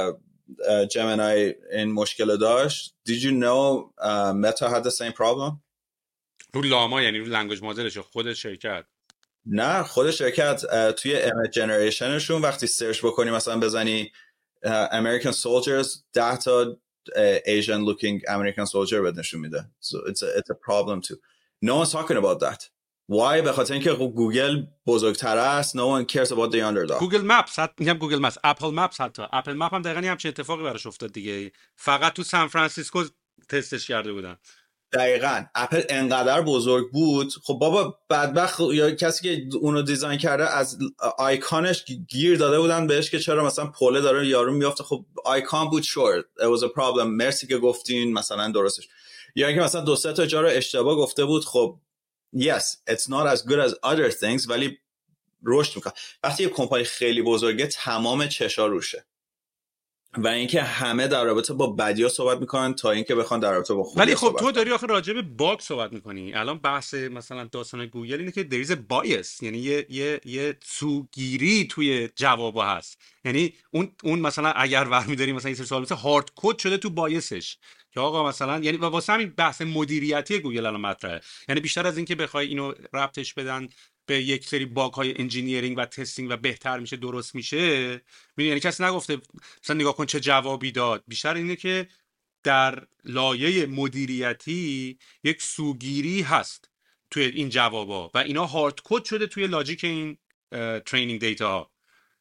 Speaker 8: جمینای این مشکل داشت. Did you know uh, Meta had the same problem؟
Speaker 7: رو لاما یعنی رو لنگویج مدلش خود شرکت؟
Speaker 8: نه خود شرکت توی image generationشون وقتی سرچ بکنی مثلا بزنی uh, American soldiers ده تا uh, Asian looking American soldier بهت نشون میده. So it's a, it's a problem too. No one's talking about that. Why؟ به خاطر اینکه گوگل بزرگتر است. No one cares about the underdog.
Speaker 7: گوگل مپس حتی میگم گوگل مپس، اپل مپس، حتی اپل مپ هم دقیقاً همچین اتفاقی براش افتاد دیگه. فقط تو سان فرانسیسکو تستش کرده بودن.
Speaker 8: دقیقاً اپل انقدر بزرگ بود. خب بابا بدبخت یا کسی که اونو دیزاین کرده از آیکانش گیر داده بودن بهش که چرا مثلا پله داره یارو میافته. خب آیکان بود شورت. It was a problem. مرسی که گفتین مثلا درستش. یا اینکه مثلا دو سه تا جا رو اشتباه گفته بود. خب yes it's not as good as other things ولی رشد میکنه. وقتی یه کمپانی خیلی بزرگه تمام چشا روشه و اینکه همه در رابطه با بدیا صحبت میکنن تا اینکه بخوان در رابطه با خوبی.
Speaker 7: ولی خب تو داری آخه راجع به باگ صحبت میکنی. الان بحث مثلا داستان گوگل اینه که there is a bias، یعنی یه یه یه سوگیری توی جوابا هست. یعنی اون اون مثلا اگر برمی‌داری مثلا این سوال مثلا هارد کد شده تو بایسش که آقا مثلا یعنی واسه همین بحث مدیریتی گوگل الان مطرحه. یعنی بیشتر از این که بخوای اینو ربطش بدن به یک سری باگ های انجینیرینگ و تستینگ و بهتر میشه درست میشه، میدونی یعنی کسی نگفته مثلا نگاه کن چه جوابی داد. بیشتر اینه که در لایه مدیریتی یک سوگیری هست توی این جوابا و اینا هارد کد شده توی لاجیک این ترینینگ دیتا ها.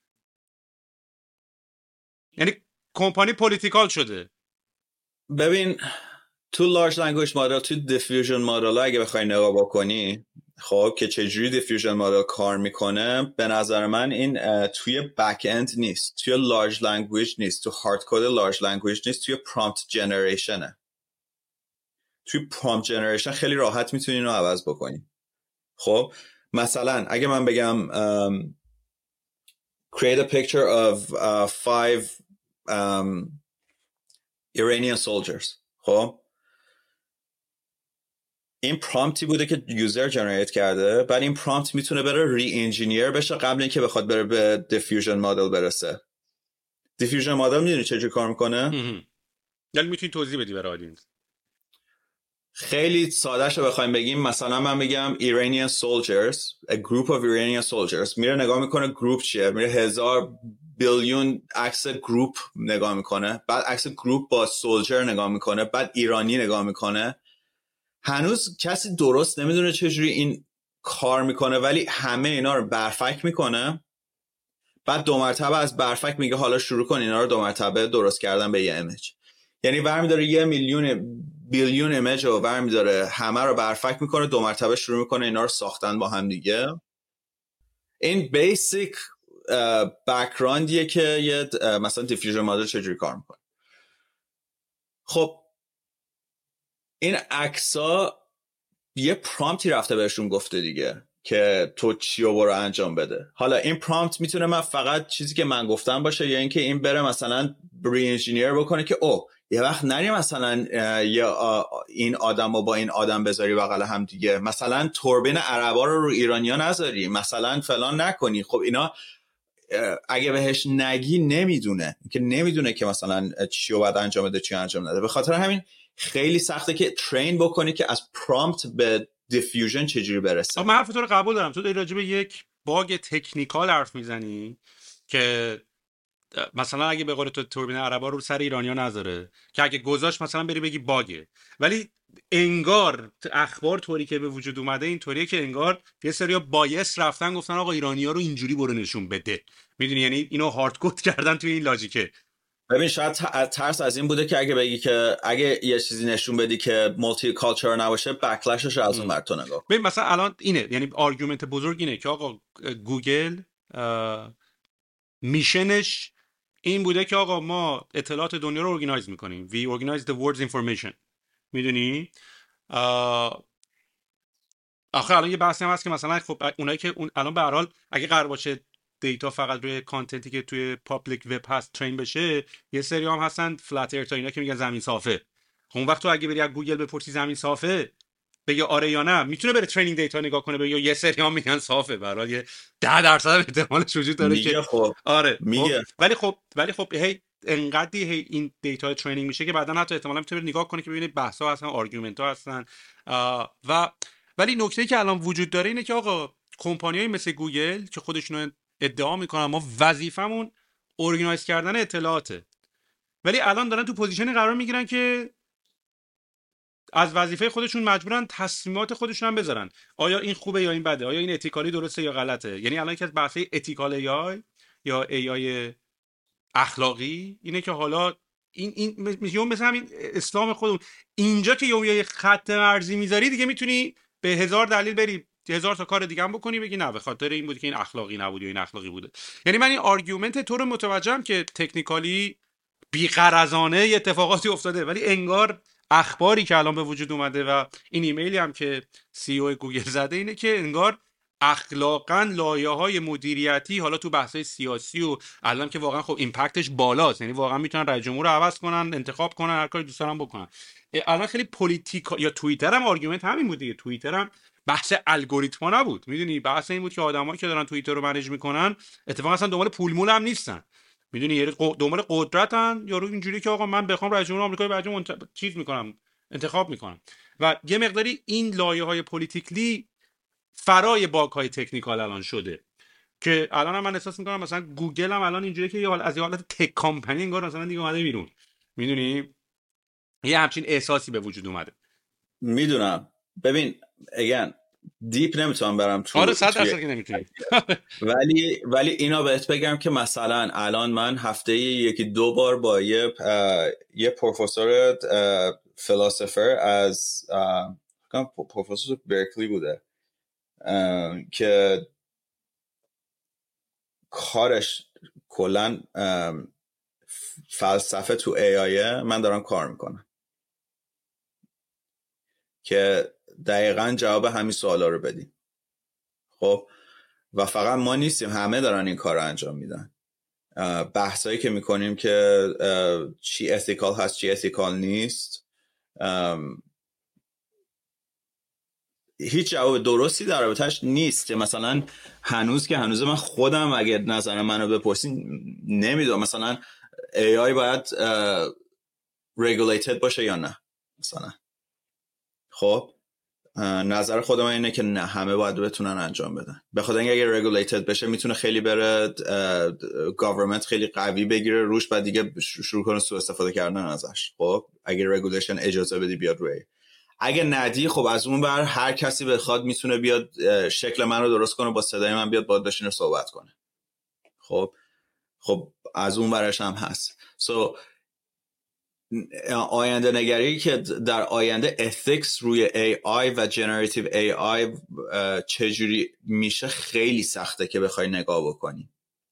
Speaker 7: یعنی کمپانی پولیتیکال شده.
Speaker 8: ببین تو لارج لنگویج مدل تو دیفیوژن مدل اگه بخوای نگاه بکنی خب که چجوری دیفیوژن مدل کار میکنه، به نظر من این توی بک اند نیست، توی لارج لنگویج نیست، تو هارد کد لارج لنگویج نیست، توی پرامپت جنریشنه. توی پرامپت جنریشن خیلی راحت میتونی اینو عوض بکنی. خب مثلا اگه من بگم um, create a picture of uh, five um, Iranian soldiers، خب این پرامپتی بوده که یوزر جنریت کرده، بعد این پرامپت میتونه بره ری انجینیر بشه قبل اینکه بخواد بره به دیفیوژن مدل برسه. دیفیوژن مدل میدونی چجوری کار میکنه؟
Speaker 7: یعنی میتونی توضیح بدی برای آدینس؟
Speaker 8: خیلی ساده شو بخوایم بگیم مثلا من میگم Iranian soldiers a group of Iranian soldiers، میره نگاه میکنه گروپ چیه، میره هزار بیلیون عکس گروپ نگاه میکنه، بعد عکس گروپ با سولجر نگاه میکنه، بعد ایرانی نگاه میکنه. هنوز کسی درست نمیدونه چجوری این کار میکنه ولی همه اینا رو برفک میکنه، بعد دو مرتبه از برفک میگه حالا شروع کن اینا رو دو مرتبه درست کردن به یه ایمیج. یعنی برمی‌داره یه میلیون بیلیون ایمیج رو برمی‌داره همه رو برفک میکنه، دو مرتبه شروع میکنه اینا رو ساختن با هم دیگه. این بیسیک بک‌گراندیه که یه مثلا دیفیوژن مدل چجوری کار میکنه. خب این عکس‌ها یه پرامپتی رفته بهشون گفته دیگه که تو چی رو برو انجام بده. حالا این پرامپت میتونه من فقط چیزی که من گفتم باشه یا اینکه این بره مثلا ری انجینیر بکنه که او یه وقت نری مثلا یا این آدم رو با این آدم بذاری بغل هم دیگه، مثلا توربین عربا رو رو ایرانیا نذاری، مثلا فلان نکنی. خب اینا اگه بهش نگی نمیدونه که نمیدونه که مثلا چی رو باید انجام بده چی انجام نده. به خاطر همین خیلی سخته که ترین بکنی که از پرامپت به دیفیوژن چجوری برسه.
Speaker 7: من حرف تو رو قبول دارم. تو داری راجع به یک باگ تکنیکال حرف میزنی که مثلا اگه به قول تو توربین عربا رو سر ایرانیا نذاره که اگه گذاشت مثلا بری بگی باگه، ولی انگار اخبار طوری که به وجود اومده این طوریه که انگار یه سریا بایس رفتن گفتن آقا ایرانیا رو اینجوری برو نشون بده، میدونی، یعنی اینو هارد کد کردن توی این لاجیکه.
Speaker 8: ببین شاید ترس از این بوده که اگه بگی که اگه یه چیزی نشون بدی که مولتی کالچر نباشه بکلشش از اون برتون نگاه.
Speaker 7: ببین مثلا الان اینه، یعنی آرگومنت بزرگ اینه که آقا گوگل میشنش این بوده که آقا ما اطلاعات دنیا رو ارگانایز میکنیم. we organize the world's information. میدونی آخه الان یه بحثی هم هست که مثلا خب اونایی که اون الان به هر حال اگه قرار باشه دیتا فقط روی کانتنتی که توی پابلیک وب هست ترین بشه، یه سری هم هستن فلت ارت اینا که میگن زمین صافه. خب اون وقت تو اگه بری از گوگل بپرسی زمین صافه بگه آره یا نه، میتونه بره ترینینگ دیتا نگاه کنه بگه یه سری هم میگن صافه، برای یه ده درصد احتمالش وجود داره که
Speaker 8: خب.
Speaker 7: آره
Speaker 8: میگه.
Speaker 7: خب. ولی خب ولی خب هی انقدی هی این دیتا ترینینگ میشه که بعدن حتی احتمالاً میتونه نگاه کنه که ببینه بحث ها هستن، آرگومنت ها هستن. و ولی نکته‌ای که الان وجود داره اینه که آقا کمپانیای مثل گوگل که خودشون ادعا میکنن ما وظیفمون ارگانایز کردن اطلاعاته، ولی الان دارن تو پوزیشنی قرار میگیرن که از وظیفه خودشون مجبورن تصمیمات خودشون هم بذارن. آیا این خوبه یا این بده؟ آیا این اتیکالی درسته یا غلطه؟ یعنی الان یکی از بحث‌های اتیکال ای آی یا ای آی اخلاقی اینه که حالا این این میگم مثلا همین اسلام خودمون اینجا که یه خط مرزی میذاری دیگه میتونی به هزار دلیل بری هزار تا کار دیگه هم بکنی بگی نه به خاطر این بود که این اخلاقی نبود یا این اخلاقی بوده. یعنی من این آرگومنت تو رو متوجهم که تکنیکالی بی‌غرضانه اتفاقاتی افتاده، ولی انگار اخباری که الان به وجود اومده و این ایمیلی هم که سی او گوگل زده اینه که انگار اخلاقاً لایه‌های مدیریتی حالا تو بحث‌های سیاسی و الان که واقعا خب ایمپکتش بالاست، یعنی واقعا میتونن رئیس جمهور رو عوض کنن، انتخاب کنن، هر کاری دوست دارن بکنن. الان خیلی پلیتیکا یا توییتر هم آرگومنت همین بود دیگه. توییتر هم بحث الگوریتما نبود، میدونی، بحث این بود که آدمایی که دارن توییتر رو منیج میکنن اتفاقا اصلا دنبال پول مول هم نیستن، میدونی، یعنی دنبال قدرتن، یارو اینجوری که آقا من بخوام رئیس جمهور آمریکا بعدی منت... چیز میکنم، انتخاب میکنم. و یه مقداری این لایه‌های پلیتیکلی فرای باگ‌های تکنیکال الان شده که الان هم من احساس میکنم مثلا گوگل هم الان اینجوریه که یه حال از یه حالت تک کمپانی انگار مثلا دیگه اومده بیرون، میدونی، یه همچین احساسی به وجود اومده.
Speaker 8: میدونم. ببین اگین دیپ نمیتونم برم تو.
Speaker 7: آره صد درصد که نمیتونی.
Speaker 8: ولی ولی اینا بهت بگم که مثلا الان من هفته یکی دو بار با یه یه پروفسور فلسفر از پروفسور برکلی بوده که کارش کلن فلسفه تو ای آی، من دارم کار میکنم که دقیقاً جواب همین سوالا رو بدیم. خب و فقط ما نیستیم، همه دارن این کار رو انجام میدن. بحثایی که میکنیم که چی ethical هست چی ethical نیست، هیچ جواب درستی در رابطه‌اش نیست که مثلا هنوز که هنوز من خودم اگه نظر منو بپرسین نمیدونم مثلا ای آی باید regulated باشه یا نه مثلا. خب نظر خودم اینه که نه، همه باید بتونن انجام بدن. به خاطر اینکه اگه regulated بشه میتونه خیلی بره government خیلی قوی بگیره روش، بعد دیگه شروع کنه سوء استفاده کردن ازش. خب اگه regulation اجازه بدی بیاد روی، اگه ندی خب از اون بر هر کسی بخواد میتونه بیاد شکل من رو درست کنه، با صدای من بیاد باید بشینه صحبت کنه. خب خب از اون برش هم هست. so آینده نگری که در آینده ethics روی ای آی و generative ای آی چجوری میشه خیلی سخته که بخوای نگاه بکنی.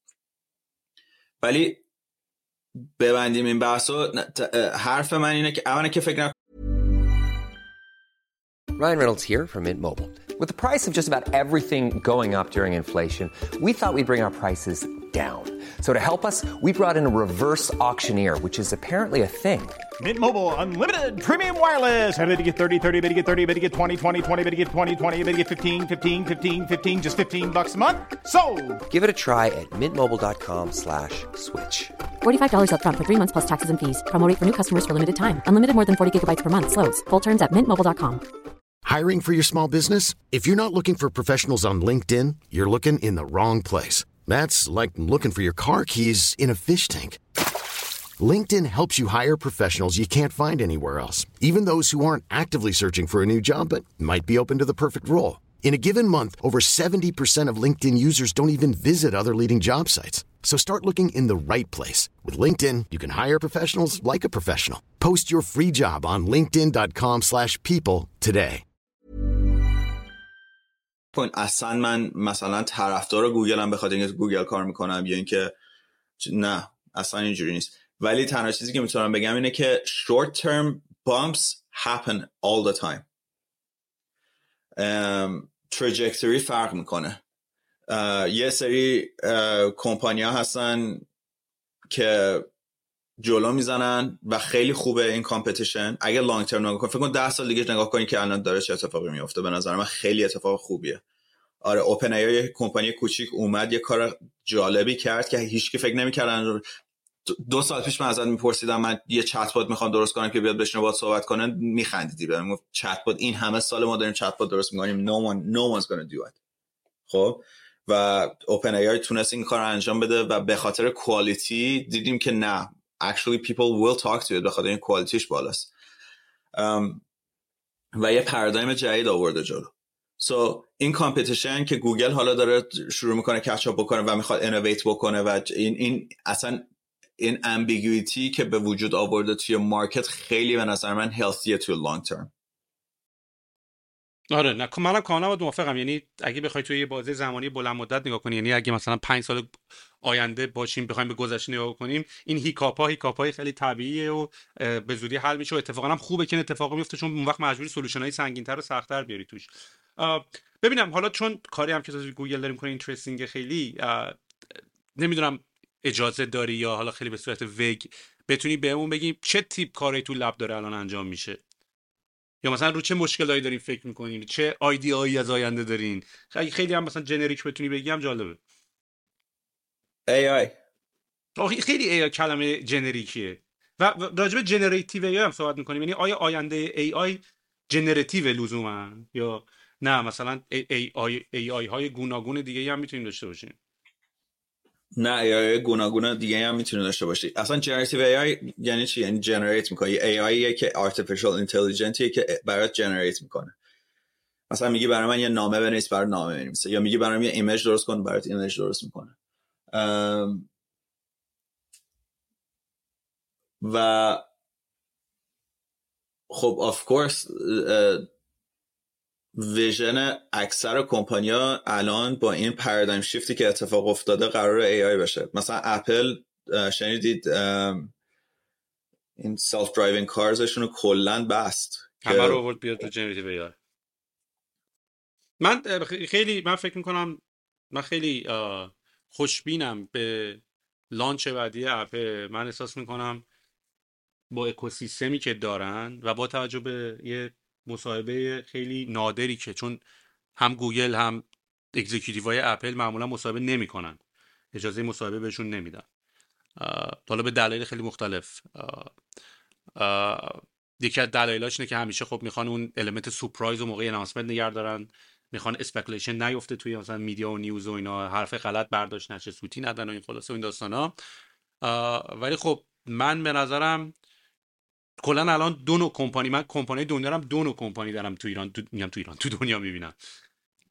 Speaker 8: ولی ببندیم این بحثو، حرف من اینه که اولا که فکر نکنم.
Speaker 9: Ryan Reynolds here from Mint Mobile. With the price of just about everything going up during inflation, we thought we'd bring our prices down. So to help us, we brought in a reverse auctioneer, which is apparently a thing.
Speaker 10: Mint Mobile Unlimited Premium Wireless. How to get thirty, thirty, how to get thirty, how to get twenty, twenty, twenty, how to get twenty, twenty, how to get fifteen, fifteen, fifteen, fifteen, just fifteen bucks a month? Sold! Give
Speaker 9: it a try at mintmobile.com slash switch.
Speaker 11: forty-five dollars up front for three months plus taxes and fees. Promo rate for new customers for limited time. Unlimited more than forty gigabytes per month. Slows full terms at mint mobile dot com.
Speaker 1: Hiring for your small business? If you're not looking for professionals on LinkedIn, you're looking in the wrong place. That's like looking for your car keys in a fish tank. LinkedIn helps you hire professionals you can't find anywhere else, even those who aren't actively searching for a new job but might be open to the perfect role. In a given month, over seventy percent of LinkedIn users don't even visit other leading job sites. So start looking in the right place. With LinkedIn, you can hire professionals like a professional. Post your free job on linkedin dot com slash people today.
Speaker 8: اصلا من مثلا طرفدار گوگل هم بخاطر اینکه گوگل کار میکنم یا اینکه نه، اصلا اینجوری نیست. ولی تنها چیزی که میتونم بگم اینه که short term bumps happen all the time. um, trajectory فرق میکنه. uh, یه سری uh, کمپانیا هستن که جلو میزنن و خیلی خوبه این کامپتیشن. اگه لانگ ترم نگاه کنی، فکر کن ده سال دیگه نگاه کنی که الان داره چه اتفاقی میفته، به نظر من خیلی اتفاق خوبیه. آره، اوپن ای آی یه کمپانی کوچیک اومد یه کار جالبی کرد که هیچکی فکر نمی‌کردن. دو سال پیش من ازت میپرسیدم من یه چت بات میخوام درست کنم که بیاد بشینه باهات صحبت کنه، میخندیدی بهم، گفت چت بات این همه سال ما داریم چت بات درست می‌کنیم، no one no one's gonna do it. خب و اوپن ای آی تونست این کار رو انجام بده و به خاطر کوالیتی دیدیم که نه، actually people will talk to it، به خاطر این کوالیتیش بالاست. um, و یه پارادایم جدید آورده جلو. so این کامپتیشن که گوگل حالا داره شروع میکنه کچاپ بکنه و میخواد انوویت بکنه و این این اصلا این ambiguity که به وجود آورده توی مارکت خیلی به نظر من healthyه توی لانگ ترم.
Speaker 7: آره نه، منم کاملا با موافقم. یعنی اگه بخوای توی یه بازه زمانی بلند مدت نگاه کنی، یعنی اگه مثلا پنج سال آینده باشیم بخوایم به گذشته نگاه کنیم، این هیکاپا هیکاپای خیلی طبیعیه و به زودی حل میشه و اتفاقا هم خوبه که این اتفاق میفته، چون اون وقت مجبوری سولوشن‌های سنگین‌تر و سخت‌تر بیاری توش. ببینم حالا چون کاری هم که تو گوگل داریم کنه اینترستینگ خیلی، نمیدونم اجازه داری یا حالا خیلی به صورت وگ بتونی بهمون بگیم چه تیپ کاری تو لب داره الان انجام میشه، یا مثلا رو چه مشکلایی دارین فکر میکنین، چه ایده‌ای از آینده دارین. خیلی خیلی هم مثلا جنریک بتونی بگی هم جالبه.
Speaker 8: ای آی
Speaker 7: آخه خیلی ای آی کلمه جنریکیه و راجع به جنراتیو ای آی هم صحبت میکنیم. یعنی آیا آینده ای آی جنراتیو لزوما یا نه مثلا ای آی ای آی های گوناگون دیگه هم میتونیم داشته باشیم؟
Speaker 8: نه، ای آی گوناگون دیگه هم میتونه داشته باشی. اصلا جنراتیو ای آی یعنی چی؟ یعنی جنریت میکنه. ای آی که artificial intelligence که برات جنریت میکنه. مثلا میگی برای من یه نامه بنویس، برات نامه می‌نویسه، یا میگی برای من یه ایمیج درست کن، برات ایمیج درست میکنه. ام و خب آف کورس ویژن اکثر کمپانیا الان با این پارادایم شیفتی که اتفاق افتاده قرار ای آی بشه. مثلا اپل شنیدید این سلف درایوینگ کارزشون رو کلا بست،
Speaker 7: همه رو آورد بیاد رو جنراتیو ای آی. من خیلی من فکر میکنم من خیلی خوشبینم به لانچ بعدی اپل. من احساس میکنم با اکوسیستمی که دارن و با توجه به یه مصاحبه خیلی نادری که چون هم گوگل هم اکزیکیوتیوهای اپل معمولا مصاحبه نمیکنن، اجازه مصاحبه بهشون نمیدن، حالا به دلایل خیلی مختلف. آه آه یکی از دلایلاش اینه که همیشه خب میخوان اون المنت سورپرایز و موقع اناونسمنت نگه دارن، میخوان اسپیکولیشن نیفته توی مثلا میدیا و نیوز و اینا، حرف غلط برداشت نشه، سوتی ندن و این خلاصه این داستانا. ولی خب من به نظرم کلا الان دو نوع کمپانی، من کمپانی دنیا دارم دو نوع کمپانی دارم تو ایران، تو میگم تو ایران تو دنیا میبینم.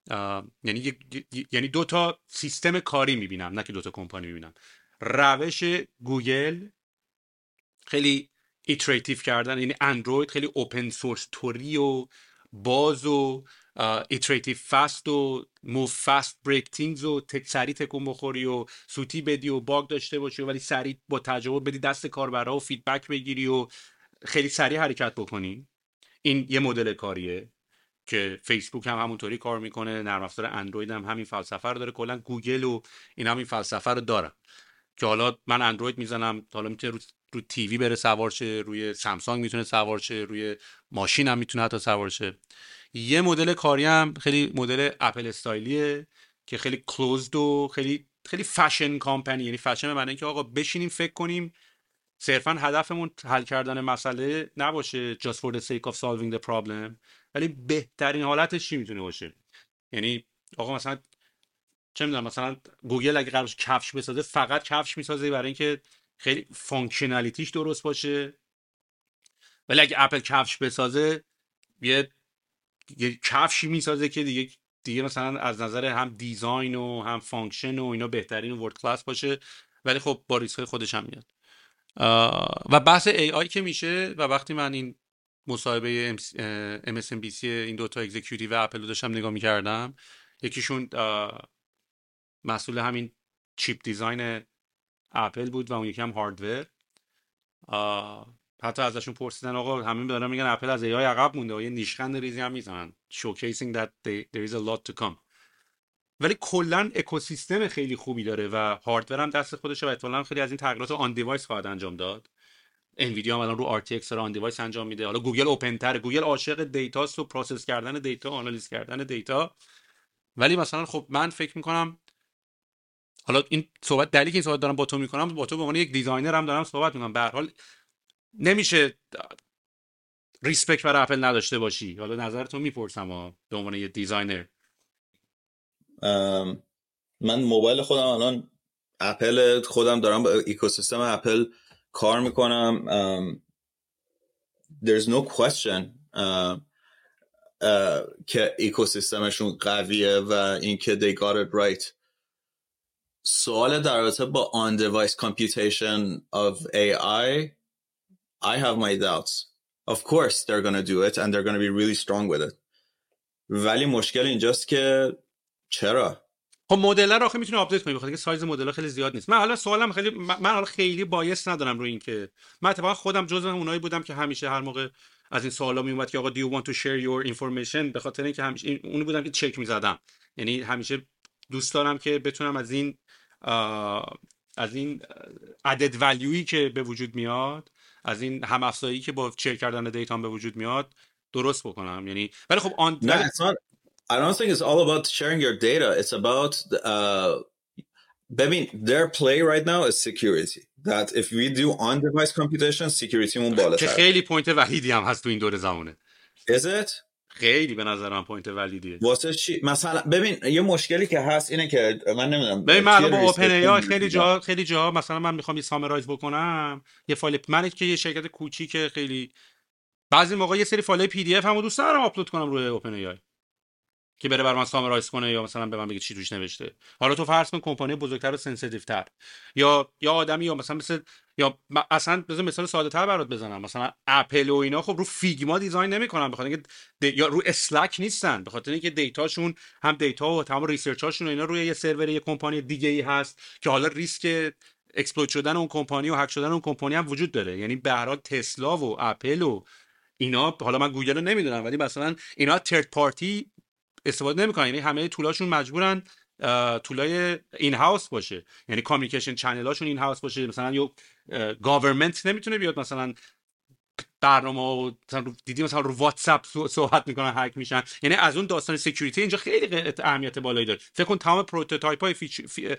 Speaker 7: یعنی یعنی دو تا سیستم کاری میبینم، نه که دو تا کمپانی میبینم. روش گوگل خیلی ایتریتیو کردن، یعنی اندروید خیلی اوپن سورس توری و باز و ایتریتیو فست و موو فست بریک تینگز و سریع تکون بخوری و سوتی بدی و باگ داشته باشی ولی سریع با تجربه بدی دست کاربرا و فیدبک بگیری و خیلی سریع حرکت بکنی. این یه مدل کاریه که فیسبوک هم همونطوری کار میکنه، نرم افزار اندروید هم همین فلسفه رو داره، کلا گوگل و این هم این فلسفه رو دارن که حالا من اندروید میزنم، حالا میتونه رو رو تیوی بره سوار شه، روی سامسونگ میتونه سوار شه، روی ماشین هم میتونه حتی سوار شه. یه مدل کاری هم خیلی مدل اپل استایلیه که خیلی کلوزد و خیلی خیلی فشن کامپنی، یعنی فشن به معنی اینکه آقا بشینیم فکر کنیم، صرفا هدفمون حل کردن مسئله نباشه just for the sake of solving the problem، ولی بهترین حالتش چی میتونه باشه. یعنی آقا مثلا چه میدونم، مثلا گوگل اگه قرارش کفش بسازه فقط کفش میسازه برای اینکه خیلی فانکشنالیتیش درست باشه، ولی اگه اپل کفش بسازه یه یه کفشی میسازه که دیگه دیگه مثلا از نظر هم دیزاین و هم فانکشن و اینا بهترین و ورد کلاس باشه، ولی خب با ریسک خودش هم میاد. و بحث ای آی که میشه و وقتی من این مصاحبه ام اس ام بی سی این دوتا اگزیکیوتیو اپل رو داشتم نگاه میکردم، یکیشون مسئول همین چیپ دیزاین اپل بود و اون یکی هم هاردور. حتی ازشون پرسیدن آقا همین دارن میگن اپل از ای آی عقب مونده و یه نیشخند ریزی هم میزنن showcasing that they, there is a lot to come. ولی کلا اکوسیستم خیلی خوبی داره و هاردور هم دست خودشه و احتمالاً خیلی از این تغییرات آن دیوایس خواهد انجام داد. انویدیا هم الان رو آر تی ایکس رو آن دیوایس انجام میده. حالا گوگل اوپن تر، گوگل عاشق دیتاست و پروسس کردن دیتا، آنالیز کردن دیتا. ولی مثلا خب من فکر میکنم حالا این صحبت دلیلی که این صحبت دارم با تو میکنم، با تو به عنوان یک دیزاینر هم دارم صحبت میکنم، به هر حال نمیشه ریسپکت برای اپل نداشته باشی. حالا نظرتون میپرسم به عنوان یک دیزاینر.
Speaker 8: من موبایل خودم الان اپل، خودم دارم با اکوسیستم اپل کار میکنم. um, there's no question uh, uh, که اکوسیستمشون قویه و اینکه they got it right. سوال در رابطه با on device computation of ای آی, I have my doubts. Of course they're gonna do it and they're gonna be really strong with it. ولی مشکل اینجاست که چرا؟
Speaker 7: خب مدل رو آخه میتونه آپدیت کنی، بخاطر اینکه سایز مدل خیلی زیاد نیست. من حالا سوالم خیلی من حالا خیلی بایس ندارم روی این که من اتفاقا خودم جزو اونایی بودم که همیشه هر موقع از این سوالا می اومد که آقا do you want to share your information، به خاطر اینکه همیشه این اونی بودم که چک میزدم. یعنی همیشه دوست دارم که بتونم از این از این added valueی که به وجود میاد، از این هم افزایی که با چک کردن دیتا به وجود میاد درست بکنم. یعنی ولی خب آن
Speaker 8: no, it's not, I don't think it's all about sharing your data. It's about uh ببین their play right now is security. That if we do on device computation, security مون بالاتر.
Speaker 7: که خیلی پوینت ولیدی هم هست تو این دور زمانه.
Speaker 8: Is it؟
Speaker 7: خیلی به نظر من پوینت ولیدیه.
Speaker 8: واسه چی؟ مثلا ببین یه مشکلی که هست اینه که من نمیدونم.
Speaker 7: ببین من با اوپن ای آی خیلی جا خیلی جا مثلا من میخوام یه سامرایز بکنم، یه فایل من که یه شرکت کوچیکه خیلی بعضی موقع یه سری فایل پی دی اف هم دوست دارم آپلود کنم روی اوپن ای آی که بره بر من سامرایز کنه یا مثلا به من بگه چی توش نوشته. حالا تو فرض کن کمپانی بزرگتر و سنسیتیو تر یا یا آدمی یا مثلا مثل یا اصلا بذار مثال ساده تر برات بزنم، مثلا اپل و اینا خب رو فیگما دیزاین نمیکنن بخاطر اینکه دی... یا رو اسلک نیستن، به خاطر اینکه دیتاشون هم دیتا و تمام ریسرچاشون و اینا روی یه سرور یه کمپانی دیگه ای هست که حالا ریسک اکسپلویت شدن اون کمپانی و هک شدن اون کمپانی هم وجود داره. یعنی به هر حال تسلا و اپل و اینا، حالا من گوگل رو نمیدونم ولی مثلا اینا ترد پارتی استفاده نمیکنن، یعنی همه طولاشون مجبورن طولای این هاوس باشه، یعنی کامیونیکیشن چنلاشون این هاوس باشه. مثلا یو گاورمنت نمیتونه بیاد مثلا برنامه مثلا دیدی مثلا رو واتساپ صحبت میکنن هک میشن. یعنی از اون داستان سکیوریتی اینجا خیلی اهمیت بالایی داره. فکر کن تمام پروتوتایپ های فیچ... فی...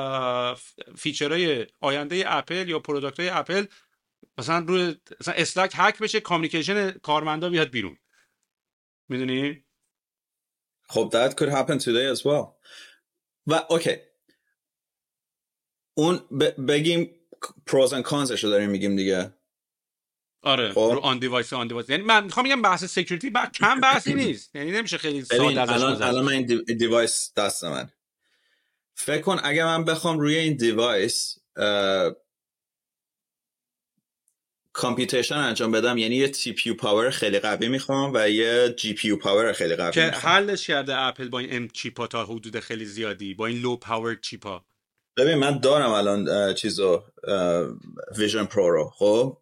Speaker 7: فیچرهای آینده اپل یا پروداکت های اپل مثلا روی مثلا اسلک هک بشه، کامیونیکیشن کارمندا بیاد بیرون. میدونی؟
Speaker 8: خب that could happen today as well. و اوکی اون ب... بگیم pros and cons رو داریم میگیم دیگه.
Speaker 7: آره
Speaker 8: خب؟
Speaker 7: رو آن دیوایس آن دیوایس. یعنی من میخوام بگم بحث سکیوریتی با کم بحثی نیست، یعنی نمیشه خیلی ساده ازش
Speaker 8: الان
Speaker 7: گذشت.
Speaker 8: الان من این دی... دیوایس دست من، فکر کن اگه من بخوام روی این دیوایس کامپیوتیشن انجام بدم، یعنی یه تی پی یو پاور خیلی قوی میخوام و یه جی پی یو پاور خیلی قوی
Speaker 7: که
Speaker 8: میخوام.
Speaker 7: حلش کرده اپل با این ام چیپا تا حدود خیلی زیادی، با این لو پاور چیپا.
Speaker 8: ببین من دارم الان چیزو ویژن پرو رو، خب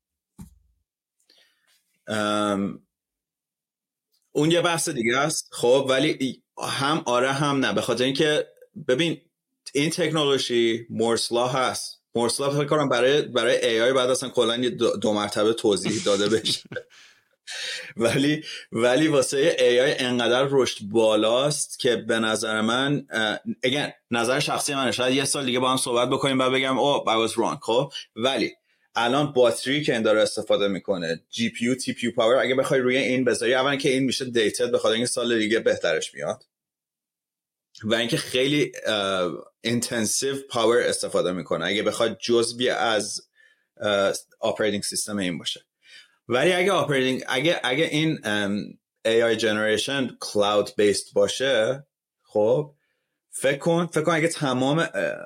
Speaker 8: اون یه بحث دیگه است، خب ولی هم آره هم نه، به خاطر اینکه ببین این تکنولوژی مورس لا هست. مورس لا فکر کنم برای برای ای آی بعد اصلا کلا دو, دو مرتبه توضیح داده بشه. ولی ولی واسه ای آی انقدر رشد بالاست که به نظر من اگین نظر شخصی منه، شاید یه سال دیگه با هم صحبت بکنیم و بگم او I was wrong. خب ولی الان باتری که این داره استفاده میکنه، جی پی یو تی پی یو پاور، اگه بخوای روی این بذاری، اولا که این میشه دیتد، بخاطر اینکه سال دیگه بهترش میاد، و اینکه خیلی اینتنسیو پاور استفاده میکنه اگه بخواد جزئی از اپراتینگ سیستم این باشه. ولی اگه اپراتینگ اگه اگه این ای آی جنریشن کلاود بیسد باشه، خب فکر کن فکر کن اگه تمام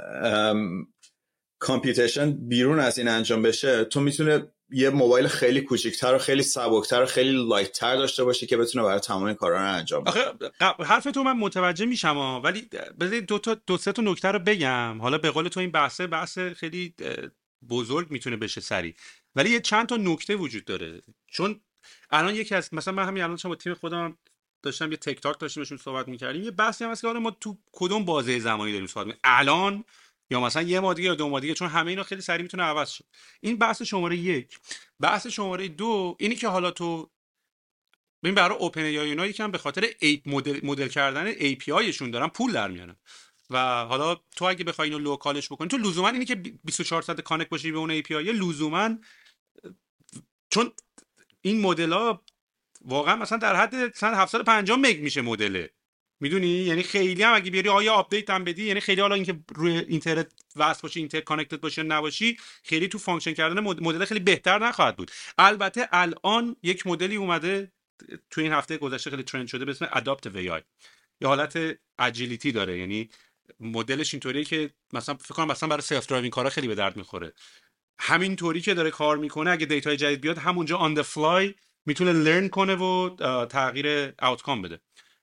Speaker 8: کامپیوتیشن بیرون از این انجام بشه، تو میتونه یه موبایل خیلی کوچیک‌تر و خیلی سبک‌تر و خیلی لایت‌تر داشته باشی که بتونه برای تمام کارا رو انجام بده.
Speaker 7: آخه حرف تو من متوجه میشم ها، ولی بذار دو تا دو سه تا نکته رو بگم. حالا به قول تو این بحثه بحث خیلی بزرگ میتونه بشه سری، ولی یه چند تا نکته وجود داره. چون الان یکی از مثلا من همین الان با تیم خودم داشتم یه تک تاک داشتیم بهشون صحبت می‌کردیم، یه بحثی هم هست که ما تو کدوم بازه زمانی داریم صحبت می‌کنیم، الان یا مثلا یه ماه دیگه یا دو ماه دیگه، چون همه اینا خیلی سریع میتونه عوض شه. این بحث شماره یک. بحث شماره دو اینی که حالا تو ببین برای اوپن ای آی اینا یکم به خاطر ای مدل مدل کردن ای پی آیشون دارن پول در میارن، و حالا تو اگه بخوای اینو لوکالش بکنی، تو لزوما اینی که بیست و چهار ساعت کانکت باشی به اون ای پی آی لزوما، چون این مدل‌ها واقعا مثلا در حد مثلا هفتصد و پنجاه مگ میشه مدله، میدونی؟ یعنی خیلی هم اگه بیاری آیا آپدیت هم بدی، یعنی خیلی حالا اینکه روی اینترنت وصل باشی، اینترنت کانکتد باشی نباشی، خیلی تو فانکشن کردن مدل خیلی بهتر نخواهد بود. البته الان یک مدلی اومده تو این هفته گذشته خیلی ترند شده به اسم اداپتیو ای آی، یه حالت اجیلیتی داره، یعنی مدلش اینطوریه که مثلا فکر کنم مثلا برای سلف درایوینگ کارا خیلی به درد میخوره. همین طوری که داره کار میکنه، اگه دیتای جدید بیاد همونجا آن دی فلای میتونه لرن کنه و تغییر آوتکام بده.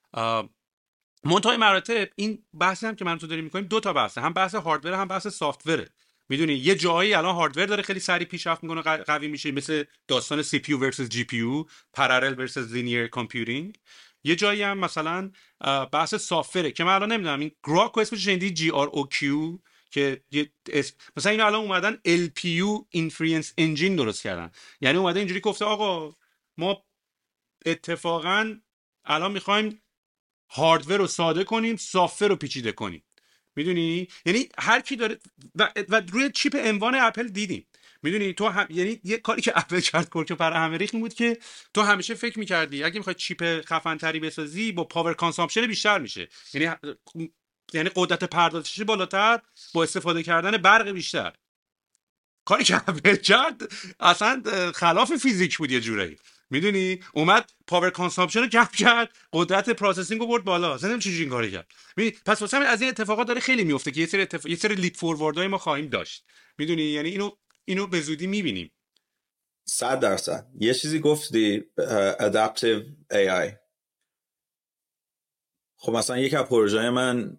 Speaker 7: منتهای مراتب این بحثی هم که من تو داریم میکنیم دو تا بحثه، هم بحث هاردور هم بحث سافتوره. میدونی یه جایی الان هاردور داره خیلی سریع پیشرفت میکنه، قوی میشه، مثل داستان سی پی یو ورسس جی پی یو، پارالل ورسس لینیر کامپیوتینگ. یه جایی هم مثلا بحث سافتوره که من الان نمیدونم این گراک اسمش شنیدی، جی آر او کیو، که اسم... مثلا اینا الان اومدن ال پی یو اینفرنس انجین درست کردن. یعنی اومده اینجوری گفته آقا ما اتفاقا الان میخوایم هاردور رو ساده کنیم، سافتور رو پیچیده کنیم. میدونی؟ یعنی هر کی داره و, و روی چیپ عنوان اپل دیدیم. میدونی تو هم... یعنی یه کاری که اپل کرد کورک پر همه ریخت بود که تو همیشه فکر می‌کردی اگه می‌خوای چیپ خفن تری بسازی با پاور کانسامپشن بیشتر میشه، یعنی یعنی قدرت پردازشی بالاتر با استفاده کردن برق بیشتر. کاری که اپل کرد اصلا خلاف فیزیک بود یه جورایی. میدونی اومد پاور کانسامپشن رو کم کرد، قدرت پروسسینگ رو برد بالا. اصلا نمیدونم چجوری این کارو کرد. میدونی پس واسه از این اتفاقات داره خیلی میفته که یه سری اتفاق... یه سری لیپ فورواردای ما خواهیم داشت. میدونی یعنی اینو اینو به زودی میبینیم.
Speaker 8: صد درصد. یه چیزی گفتی ادپتیو ای آی. خب مثلا یک از پروژه‌های من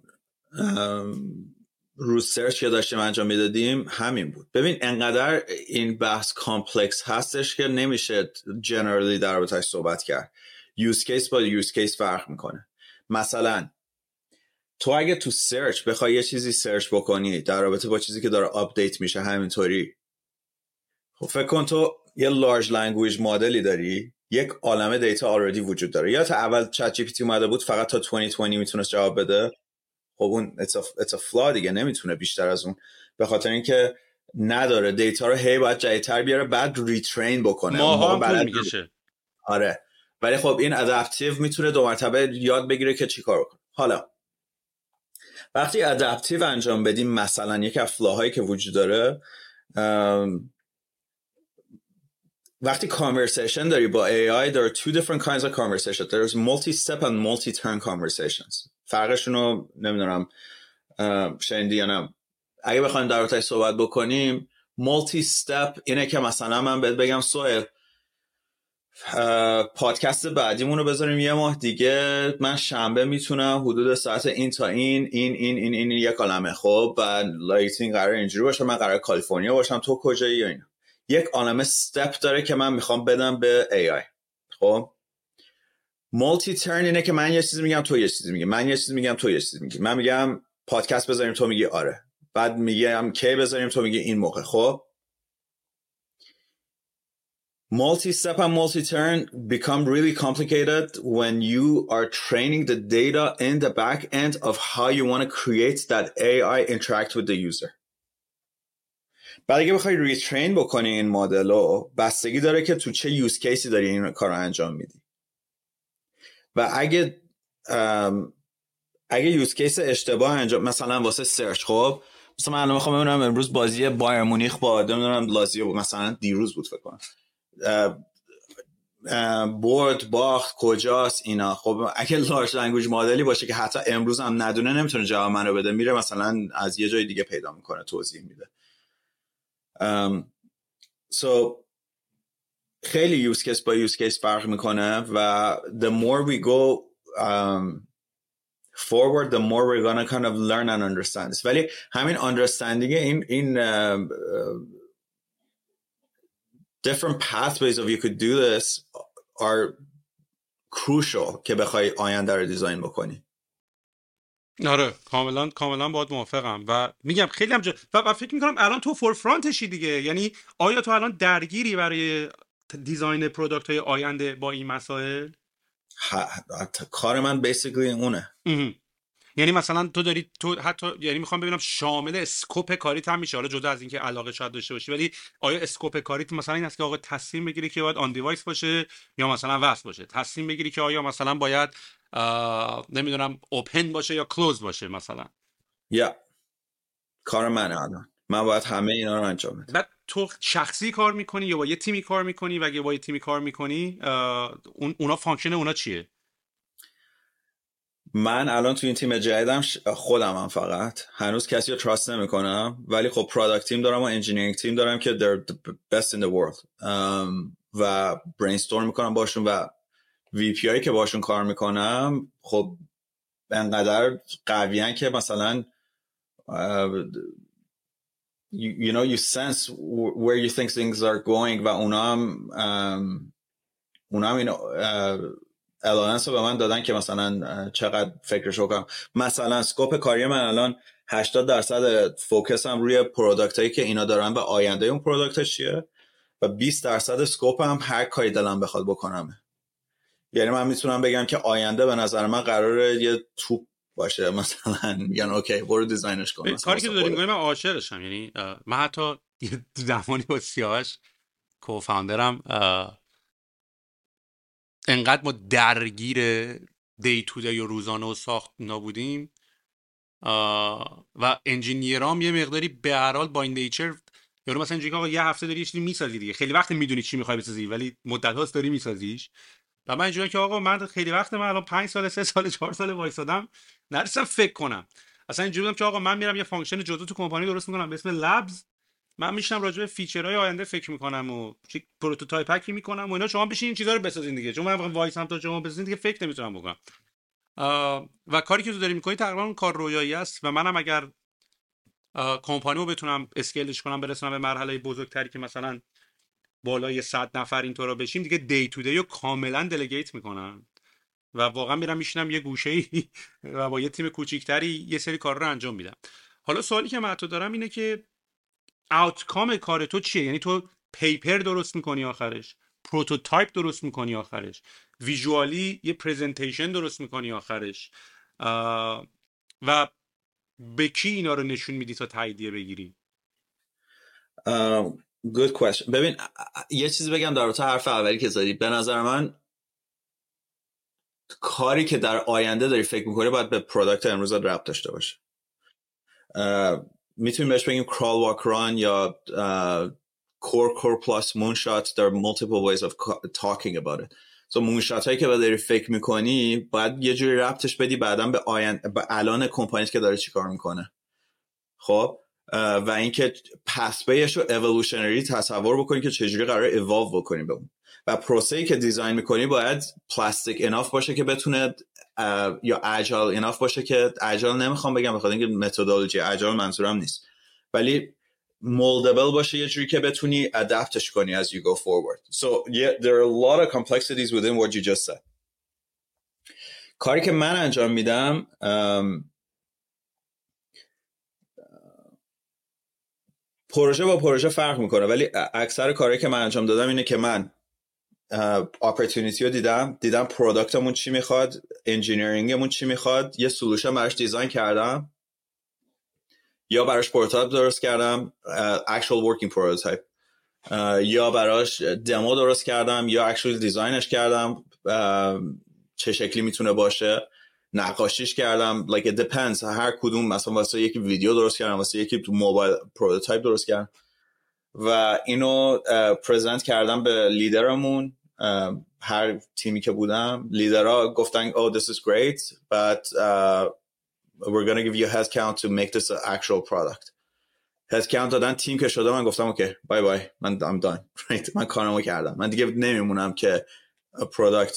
Speaker 8: رو سرچ که داشتیم انجام میدادیم همین بود. ببین انقدر این بحث کامپلکس هستش که نمیشه جنرالی در رابطه‌اش صحبت کرد. یوز کیس با یوز کیس فرق میکنه. مثلا تو اگه تو سرچ بخوای یه چیزی سرچ بکنی در رابطه با چیزی که داره آپدیت میشه همینطوری، خب فکر کن تو یه لارج لنگویج مدلی داری، یک عالمه دیتا آلردی وجود داره. یا تا اول چت جی پی تی اومده بود فقط تا دو هزار و بیست میتونست جواب بده. خب اون it's a flaw دیگه، نمیتونه بیشتر از اون، به خاطر اینکه نداره دیتا رو هی باید جدیدتر بیاره بعد ریترین بکنه.
Speaker 7: ماها هم طول میکشه.
Speaker 8: آره ولی خب این ادپتیو میتونه دو مرتبه یاد بگیره که چی کار بکنه. حالا وقتی ادپتیو انجام بدیم، مثلا یک از فلاهایی که وجود داره وقتی conversation داری با ای آی there are two different kinds of conversation. There's multi-step and multi-turn conversations. فرقشون رو نمیدونم شنیدی یا نه. اگه بخوایم در رابطه‌اش صحبت بکنیم multi-step اینه که مثلا من بهت بگم سوهل پادکست بعدیمون رو بذاریم یه ماه دیگه، من شنبه میتونم حدود ساعت این تا این این این این این, این یک عالمه. خب بعد لایتینگ قرار اینجوری باشه، من قرار کالیفرنیا باشم، تو کجایی یا اینا. یک عالمه استپ داره که من میخوام بدم به ای آی. خب مولتی ترن اینه که من یه چیزی میگم تو یه چیزی میگی، من یه چیزی میگم تو یه چیزی میگی. من میگم پادکست بذاریم تو میگی آره، بعد میگم کی بذاریم تو میگی این موقع. خب multi-step and multi-turn become really complicated when you are training the data in the back end of how you want to create that ای آی interact with the user. بعد اگه بخوای ریترین بکنی این مدل رو، بستگی داره که تو چه یوز کیسی داری این کار رو انجام میدی. و اگه اگه یوز کیس اشتباه انجام، مثلا واسه سرچ، خب مثلا من میخوام ببینم امروز بازی بایر مونیخ با نمیدونم لازیو مثلا دیروز بود فکر کنم برد باخت کجاست اینا. خب اگه لارج لنگویج مدلی باشه که حتی امروز هم ندونه نمیتونه جواب منو بده، میره مثلا از یه جای دیگه پیدا میکنه توضیح میده. um, so خیلی یوز کیس با یوز کیس فرق میکنه و the more we go um, forward the more we're gonna kind of learn and understand this. ولی همین understanding این این uh, uh, different pathways of you could do this are crucial که بخوای آینده رو دیزاین بکنی.
Speaker 7: آره کاملا کاملا باهات موافقم و میگم خیلی هم جا... و فکر میکنم الان تو فور فرانتشی دیگه. یعنی آیا تو الان درگیری برای دیزاین پروداکت های آینده با این مسائل؟
Speaker 8: ه... کار من بیسیکلی اونه.
Speaker 7: یعنی مثلا تو داری تو حتی یعنی میخوام ببینم شامل اسکوپ کاریت هم میشه، حالا جدا از اینکه علاقه شاید داشته باشی، ولی آیا اسکوپ کاریت مثلا این است که آقا تصمیم بگیری که باید آن دیوایس باشه یا مثلا وصل باشه، تصمیم بگیری که آیا مثلا باید نمیدونم اوپن باشه یا کلوز باشه مثلا؟
Speaker 8: یا yeah. کار منه الان، من باید همه اینا رو انجام بدم.
Speaker 7: بعد تو شخصی کار میکنی یا با یه تیمی کار میکنی و اگه با یه تیمی کار میکنی اون اونا فانکشن اونا چیه؟
Speaker 8: من الان تو این تیم جدیدم خودم هم فقط هنوز کسی رو تراست نمی کنم، ولی خب پروداکت تیم دارم و انجینیرینگ تیم دارم که they're the best in the world um, و برینستورم میکنم باشون و وی پی آی که باشون کار میکنم خب انقدر قویان که مثلا uh, you, you know you sense where you think things are going و اونا هم um, اونا هم این uh, الانس رو به من دادن که مثلا چقدر فکرشو کنم. مثلا سکوپ کاری من الان هشتاد درصد فوکسم روی پروداکت هایی که اینا دارن و آینده اون پروداکت چیه و بیست درصد سکوپ هم هر کاری دلم بخواد بکنم. یعنی من میتونم بگم که آینده به نظر من قراره یه توپ باشه مثلا، میگن اوکی برو دیزاینش کن.
Speaker 7: کاری که تو داری می‌کنی من عاشقشم. یعنی من حتی زمانی با سیاوش کوفاندرم انقدر ما درگیر دی تو دی و روزانه و ساخت نبودیم و انجینیرام یه مقداری به هر حال با این نیچر، یعنی مثلا اینجوری که آقا یه هفته داری یه چیزی میسازی دیگه، خیلی وقت میدونی چی میخوای بسازی ولی مدت هاست داری میسازیش. و من اینجوری که آقا من خیلی وقت من الان پنج سال سه سال چهار سال وایسادم نرسم فکر کنم. اصلا اینجوری بودم که آقا من میرم یه فانکشن جدا تو کمپانی درست میکنم به اسم لبز، من میشنم راجع به فیچرهای آینده فکر میکنم و چی پروتوتایپ هکی میکنم و اینا، شما بشین این چیزا رو بسازین دیگه، چون من واقعا وایسام تا شما بسازین دیگه فکر نمیتونم بکنم. و کاری که تو داری میکنی تقریبا اون کار رویایی است و منم اگر کمپانیو بتونم اسکیلش کنم برسونم به مرحله بزرگتری که مثلا بالای صد نفر اینطورا بشیم دیگه، دی تو دی رو کاملا دلیگیت میکنم و واقعا میرم میشینم یه گوشه‌ای و با یه تیم کوچیکتری یه سری کارا رو انجام میدم. حالا سوالی که من تو دارم اینه که آوتکام کار تو چیه؟ یعنی تو پیپر درست میکنی آخرش، پروتوتایپ درست میکنی آخرش، ویژوالی یه پرزنتیشن درست میکنی آخرش و به کی اینا رو نشون میدی تا تاییدیه بگیری؟
Speaker 8: uh, good question. ببین یه چیزی بگم در رابطه حرف اولی که زدی. به نظر من کاری که در آینده داری فکر میکنی باید به پروداکت امروز ربط داشته باشه. uh, میتونیم بهش بگیم کرال واک ران یا core core plus moonshot there are multiple ways of talking about it. so moonshot هایی که داری فکر میکنی باید یه جوری ربطش بدی بعداً به آینده به الان کمپانیت که داره چیکار میکنه. خب و اینکه پث‌ویش رو اِوولوشنری تصور بکنی که چجوری قراره ایوالو بکنی به اون و پروسه‌ای که دیزاین میکنی باید پلاستیک اناف باشه که بتونه یا اجایل اناف باشه که اجایل نمیخوام بگم بخاطر اینکه متدولوژی اجایل منظورم نیست ولی moldable باشه یه جوری که بتونی ادپتش کنی as you go forward. So yeah, there are a lot of complexities within what you just said. کاری که من انجام میدم um, پروژه با پروژه فرق میکنه ولی اکثر کاری که من انجام دادم اینه که من اپورتونیتی رو دیدم دیدم پروداکتمون چی میخواد انجینیرینگمون چی میخواد یه سولوشن براش دیزاین کردم یا براش پروتوتایپ درست کردم actual working prototype یا براش دمو درست کردم یا actual دیزاینش کردم چه شکلی میتونه باشه نقاشیش کردم like it depends هر کدوم مثلا واسه یکی ویدیو درست کردم واسه یکی تو موبایل پروتوتایپ درست کردم و اینو پرزنت کردم به لیدرمون هر تیمی که بودم لیدرها گفتن oh this is great but uh, we're going to give you a head count to make this an actual product head count دادن تیم که شده من گفتم اوکی بای بای من I'm done right من کارمو کردم من دیگه نمیمونم که پروداکت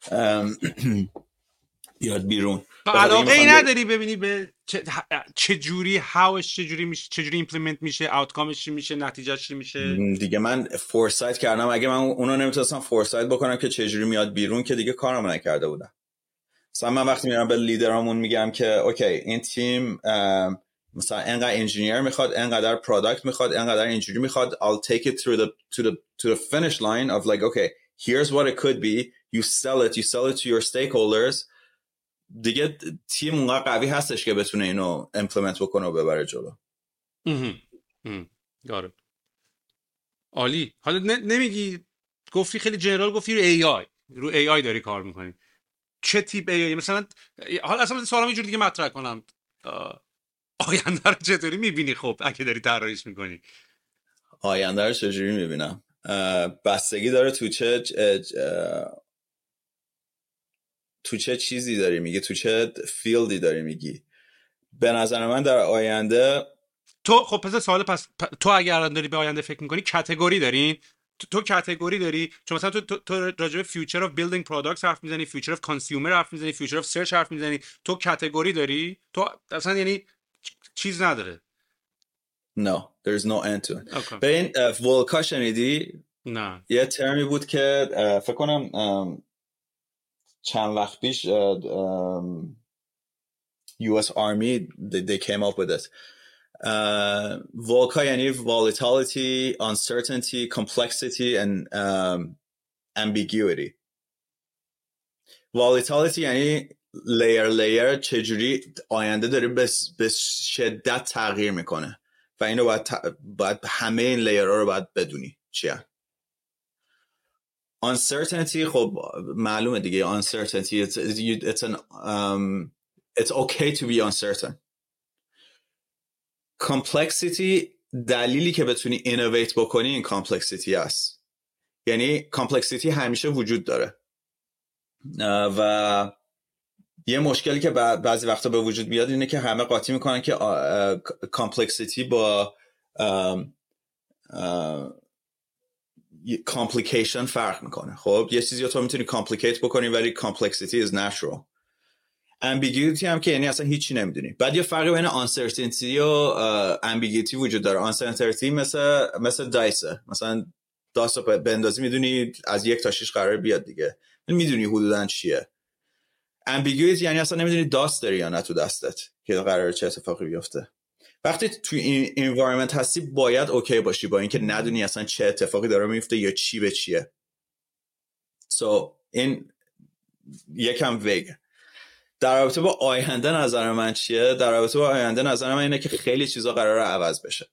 Speaker 8: بیاد بیرون
Speaker 12: علاقه ای نداری ببینی به چه جوری هاوش چه جوری میشه چه جوری ایمپلیمنت میشه آوتکامش چی میشه نتیجهش چی میشه
Speaker 8: دیگه من فورسایت کردم اگه من اونو نمیتونستم فورسایت بکنم که چه جوری میاد بیرون که دیگه کارم نکرده بودم. مثلا من وقتی میرم به لیدرامون میگم که اوکی این تیم مثلا انقدر انجینیر میخواد انقدر پروداکت میخواد انقدر اینجوری میخواد I'll take it through the to the to the finish line of like okay here's what it could be you sell it you sell it to your stakeholders دیگه تیم اونقدر قوی هستش که بتونه اینو امپلمنت بکنه و ببره جلو.
Speaker 12: یاره عالی. حالا نمیگی گفتی خیلی جنرال گفتی رو ای آی رو ای آی داری کار میکنی چه تیپ ای آی مثلا حالا اصلا سوالم یه جوری دیگه مطرح کنم آینده رو چطوری میبینی خب اگه داری طراحیش میکنی
Speaker 8: آینده رو چجوری میبینم بستگی داره تو چه تو چه چیزی داری میگی تو چه فیلدی داری میگی به نظر من در آینده
Speaker 12: تو خب پس سوال پس تو اگر الان داری به آینده فکر میکنی کاتگوری دارین تو, تو کاتگوری داری چون مثلا تو تو, تو راجع به فیوچر اف بیلدینگ پروداکتس حرف میزنی فیوچر اف کانسیومر حرف میزنی فیوچر اف سرچ حرف میزنی تو کاتگوری داری تو اصلا یعنی چیز نداره
Speaker 8: no there's no end to it okay. به این ولکا شنیدی
Speaker 12: نه
Speaker 8: یه ترمی بود که فکر کنم چند وقت پیش یو اس Army they, they came up with it ولکا یعنی volatility, uncertainty, complexity and um, ambiguity. volatility یعنی layer layer چجوری آینده داره به شدت تغییر میکنه و اینو باید, ت... باید همه این layer ها رو باید بدونی چیه. uncertainty خب معلومه دیگه uncertainty it's, it's, an, um, it's okay to be uncertain. complexity دلیلی که بتونی innovate بکنی این complexity هست یعنی complexity همیشه وجود داره و یه مشکلی که بعضی وقتا به وجود بیاد اینه که همه قاطی میکنن که complexity با complication فرق میکنه. خب یه چیزی رو تو میتونی complicate بکنی ولی complexity is natural. ambiguity هم که یعنی اصلا هیچی نمیدونی. بعد یه فرقی بین uncertainty و ambiguity وجود داره. uncertainty مثل مثل دایسه، مثلا داست رو بندازی میدونی از یک تا شش قرار بیاد دیگه، میدونی حدوداً چیه. ambiguity یعنی اصلا نمیدونی داست داری یا نه تو دستت که قراره چه اتفاقی بیفته. وقتی تو این environment هستی باید اوکی باشی با اینکه ندونی اصلا چه اتفاقی داره میفته یا چی به چیه. so این یکم ویگ. در رابطه با آینده نظر من چیه؟ در رابطه با آینده نظر من اینه که خیلی چیزا قراره عوض بشه.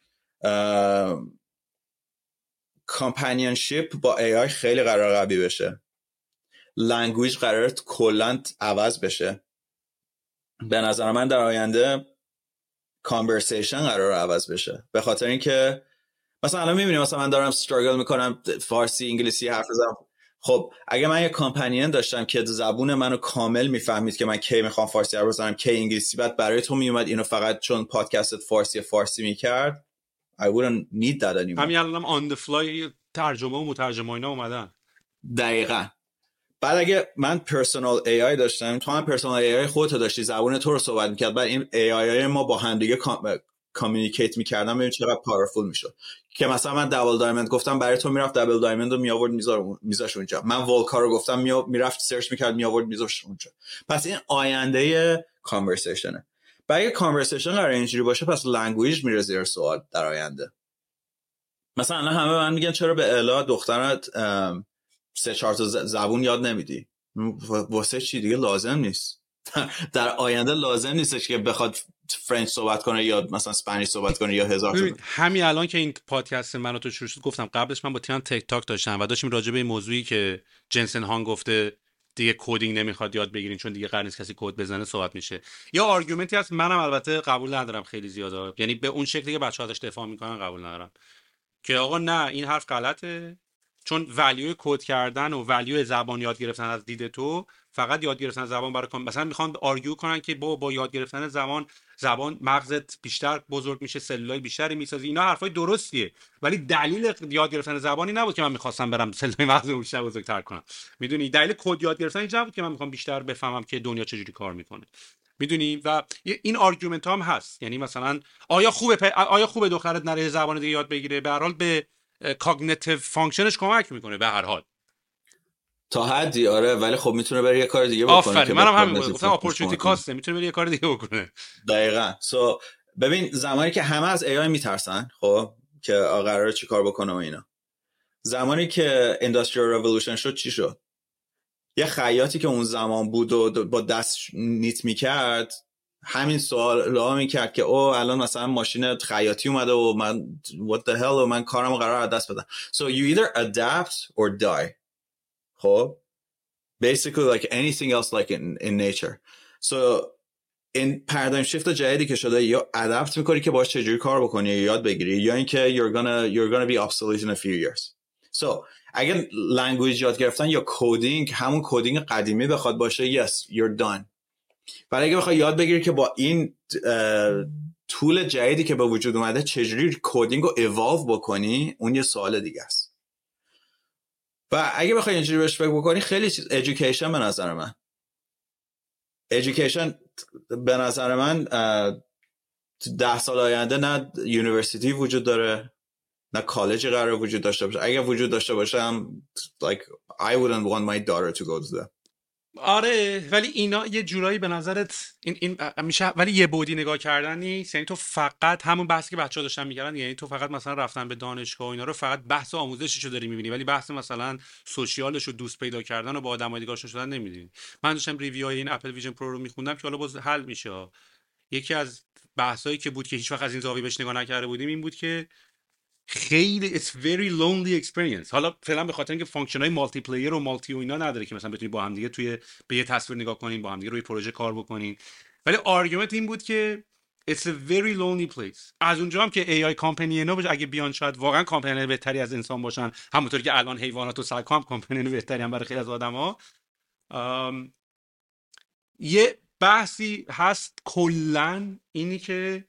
Speaker 8: companionship با ای آی خیلی قراره قوی بشه. language قراره کلاً عوض بشه. به نظر من در آینده conversation قراره عوض بشه، به خاطر اینکه مثلا الان میبینی مثلا من دارم استراگل میکنم فارسی انگلیسی حرف بزنم. خب اگه من یه کامپنین داشتم که زبون منو کامل میفهمید که من کی میخوام فارسی حرف بزنم کی انگلیسی، بعد برای تو میومد اینو فقط چون پادکستت فارسی فارسی میکرد، I wouldn't need that anymore.
Speaker 12: همین الانم on the fly ترجمه و مترجمه اینا اومدن.
Speaker 8: دقیقاً. بعد اگه من پرسونال ای آی داشتم، تو هم پرسونال ای آی خودت داشتی، زبون تو رو صحبت میکرد، بعد این ای آی ما با هم دیگه کامیونیکیت میکردن، ببین چقدر پاورفول میشد. که مثلا من دابل دایموند گفتم برای تو، میرفت دابل دایموند رو می آورد میذاش اونجا. من ولکا رو گفتم میرفت سرچ میکرد می آورد میذاش اونجا. پس این آینده کانورسیشنه. بعد اگه کانورسیشن قراره اینجوری باشه، پس لنگویج میره زیر سوال در آینده. مثلا الان همه من میگن چرا به الا دخترت سه چهار تا زبون یاد نمیدی؟ واسه چی؟ دیگه لازم نیست. در آینده لازم نیستش که بخواد فرنچ صحبت کنه یا مثلا اسپانیش صحبت کنه یا هزار تا.
Speaker 12: همین الان که این پادکست منو تو شروع شد، گفتم قبلش من با تیم تک تاک داشتم و داشتیم راجع به این موضوعی که جنسن هان گفته دیگه کدینگ نمیخواد یاد بگیرین چون دیگه قرار نیست کسی کد بزنه صحبت میشه. یا آرگومنتی هست، منم البته قبول ندارم خیلی زیاده، یعنی به اون شکلی که بچه‌ها ازش دفاع میکنن قبول ندارم، که آقا نه این حرف غلطه، چون ولیو کد کردن و ولیو زبان یاد گرفتن از دید تو فقط یاد گرفتن زبان برای کام، مثلا میخوان آرگیو کنن که با با یاد گرفتن زبان زبان مغزت بیشتر بزرگ میشه، سلولای بیشتری میسازی. اینا حرفای درستیه، ولی دلیل یاد گرفتن زبانی نبود که من میخواستم برم سلولای مغزم بیشتر بزرگتر کنم. میدونی دلیل کد یاد گرفتن اینجا بود که من میخوام بیشتر بفهمم که دنیا چجوری کار میکنه. میدونی و این آرگومنت هم هست، یعنی مثلا آیا خوبه پ... آیا خوبه دخترت نره زبان دیگه یاد بگیره؟ به هر حال به کاگنیتیو فانکشنش کمک میکنه به هر حال
Speaker 8: تا حدی. آره ولی خب میتونه بره یه کار دیگه بکنه.
Speaker 12: آفرین، منم همین گفتم اپورتونتی کاسته، میتونه بره یه کار دیگه بکنه.
Speaker 8: دقیقاً. سو so, ببین زمانی که همه از ای آی میترسن، خب که قراره چیکار بکنه و اینا، زمانی که اندستریال رولوشن شد چی شد؟ یه خیاطی که اون زمان بود و با دست نیت میکرد همین سوال لا میکرد که او الان مثلا ماشین خیاطی اومده و من what the hell و من کارمو قرار از دست بدم. So you either adapt or die. خب basically like anything else like in, in nature. So این پارادایم شیفت جدیدی که شده، یا ادپت میکنی که باش چجوری کار بکنی یا یاد بگیری، یا اینکه you're gonna you're gonna be obsolete in a few years. So اگه لنگویج یاد گرفتن یا کدینگ همون کدینگ قدیمی بخواد باشه، yes you're done. ولی اگه بخوای یاد بگیری که با این طول جدیدی که به وجود اومده چجوری کدینگ رو ایوالو بکنی، اون یه سوال دیگه است. و اگه بخوای اینجوری بهش فکر بکنی، خیلی چیز ایژوکیشن به نظر من ایژوکیشن به نظر من ده سال آینده نه یونیورسیتی وجود داره نه کالجی قراره وجود داشته باشه. اگه وجود داشته باشه هم like I wouldn't want my daughter to go to that.
Speaker 12: آره ولی اینا یه جورایی به نظرت این این میشه ولی یه بودی نگاه کردن نیست، یعنی تو فقط همون بحثی که بچه‌ها داشتن میگردن، یعنی تو فقط مثلا رفتن به دانشگاه و اینا رو فقط بحث آموزشیشو داری میبینی، ولی بحث مثلا سوشیالش و دوست پیدا کردن و با آدمای دیگه آشنا شدن نمیبینی. من داشتم ریویوهای این اپل ویژن پرو رو میخوندم که حالا باز حل میشه. یکی از بحثایی که بود که هیچ وقت از این زاویه بهش نگاه نکرده بودیم این بود که خیلی it's very lonely experience. حالا فعلا به خاطر اینکه فانکشن‌های مالتی پلییر و مالتی و اینا نداره که مثلا بتونی با هم دیگه توی به یه تصویر نگاه کنین، با هم دیگه روی پروژه کار بکنین، ولی آرگومنت این بود که it's a very lonely place. از اونجا هم که ای آی کامپنی اینا باشه، اگه بیان شاید واقعا کامپنی بهتری از انسان باشن، همونطوری که الان حیوانات و سگ‌ها هم کامپنی بهتری هم برای خیلی از آدم‌ها. یه بحثی هست کلاً اینی که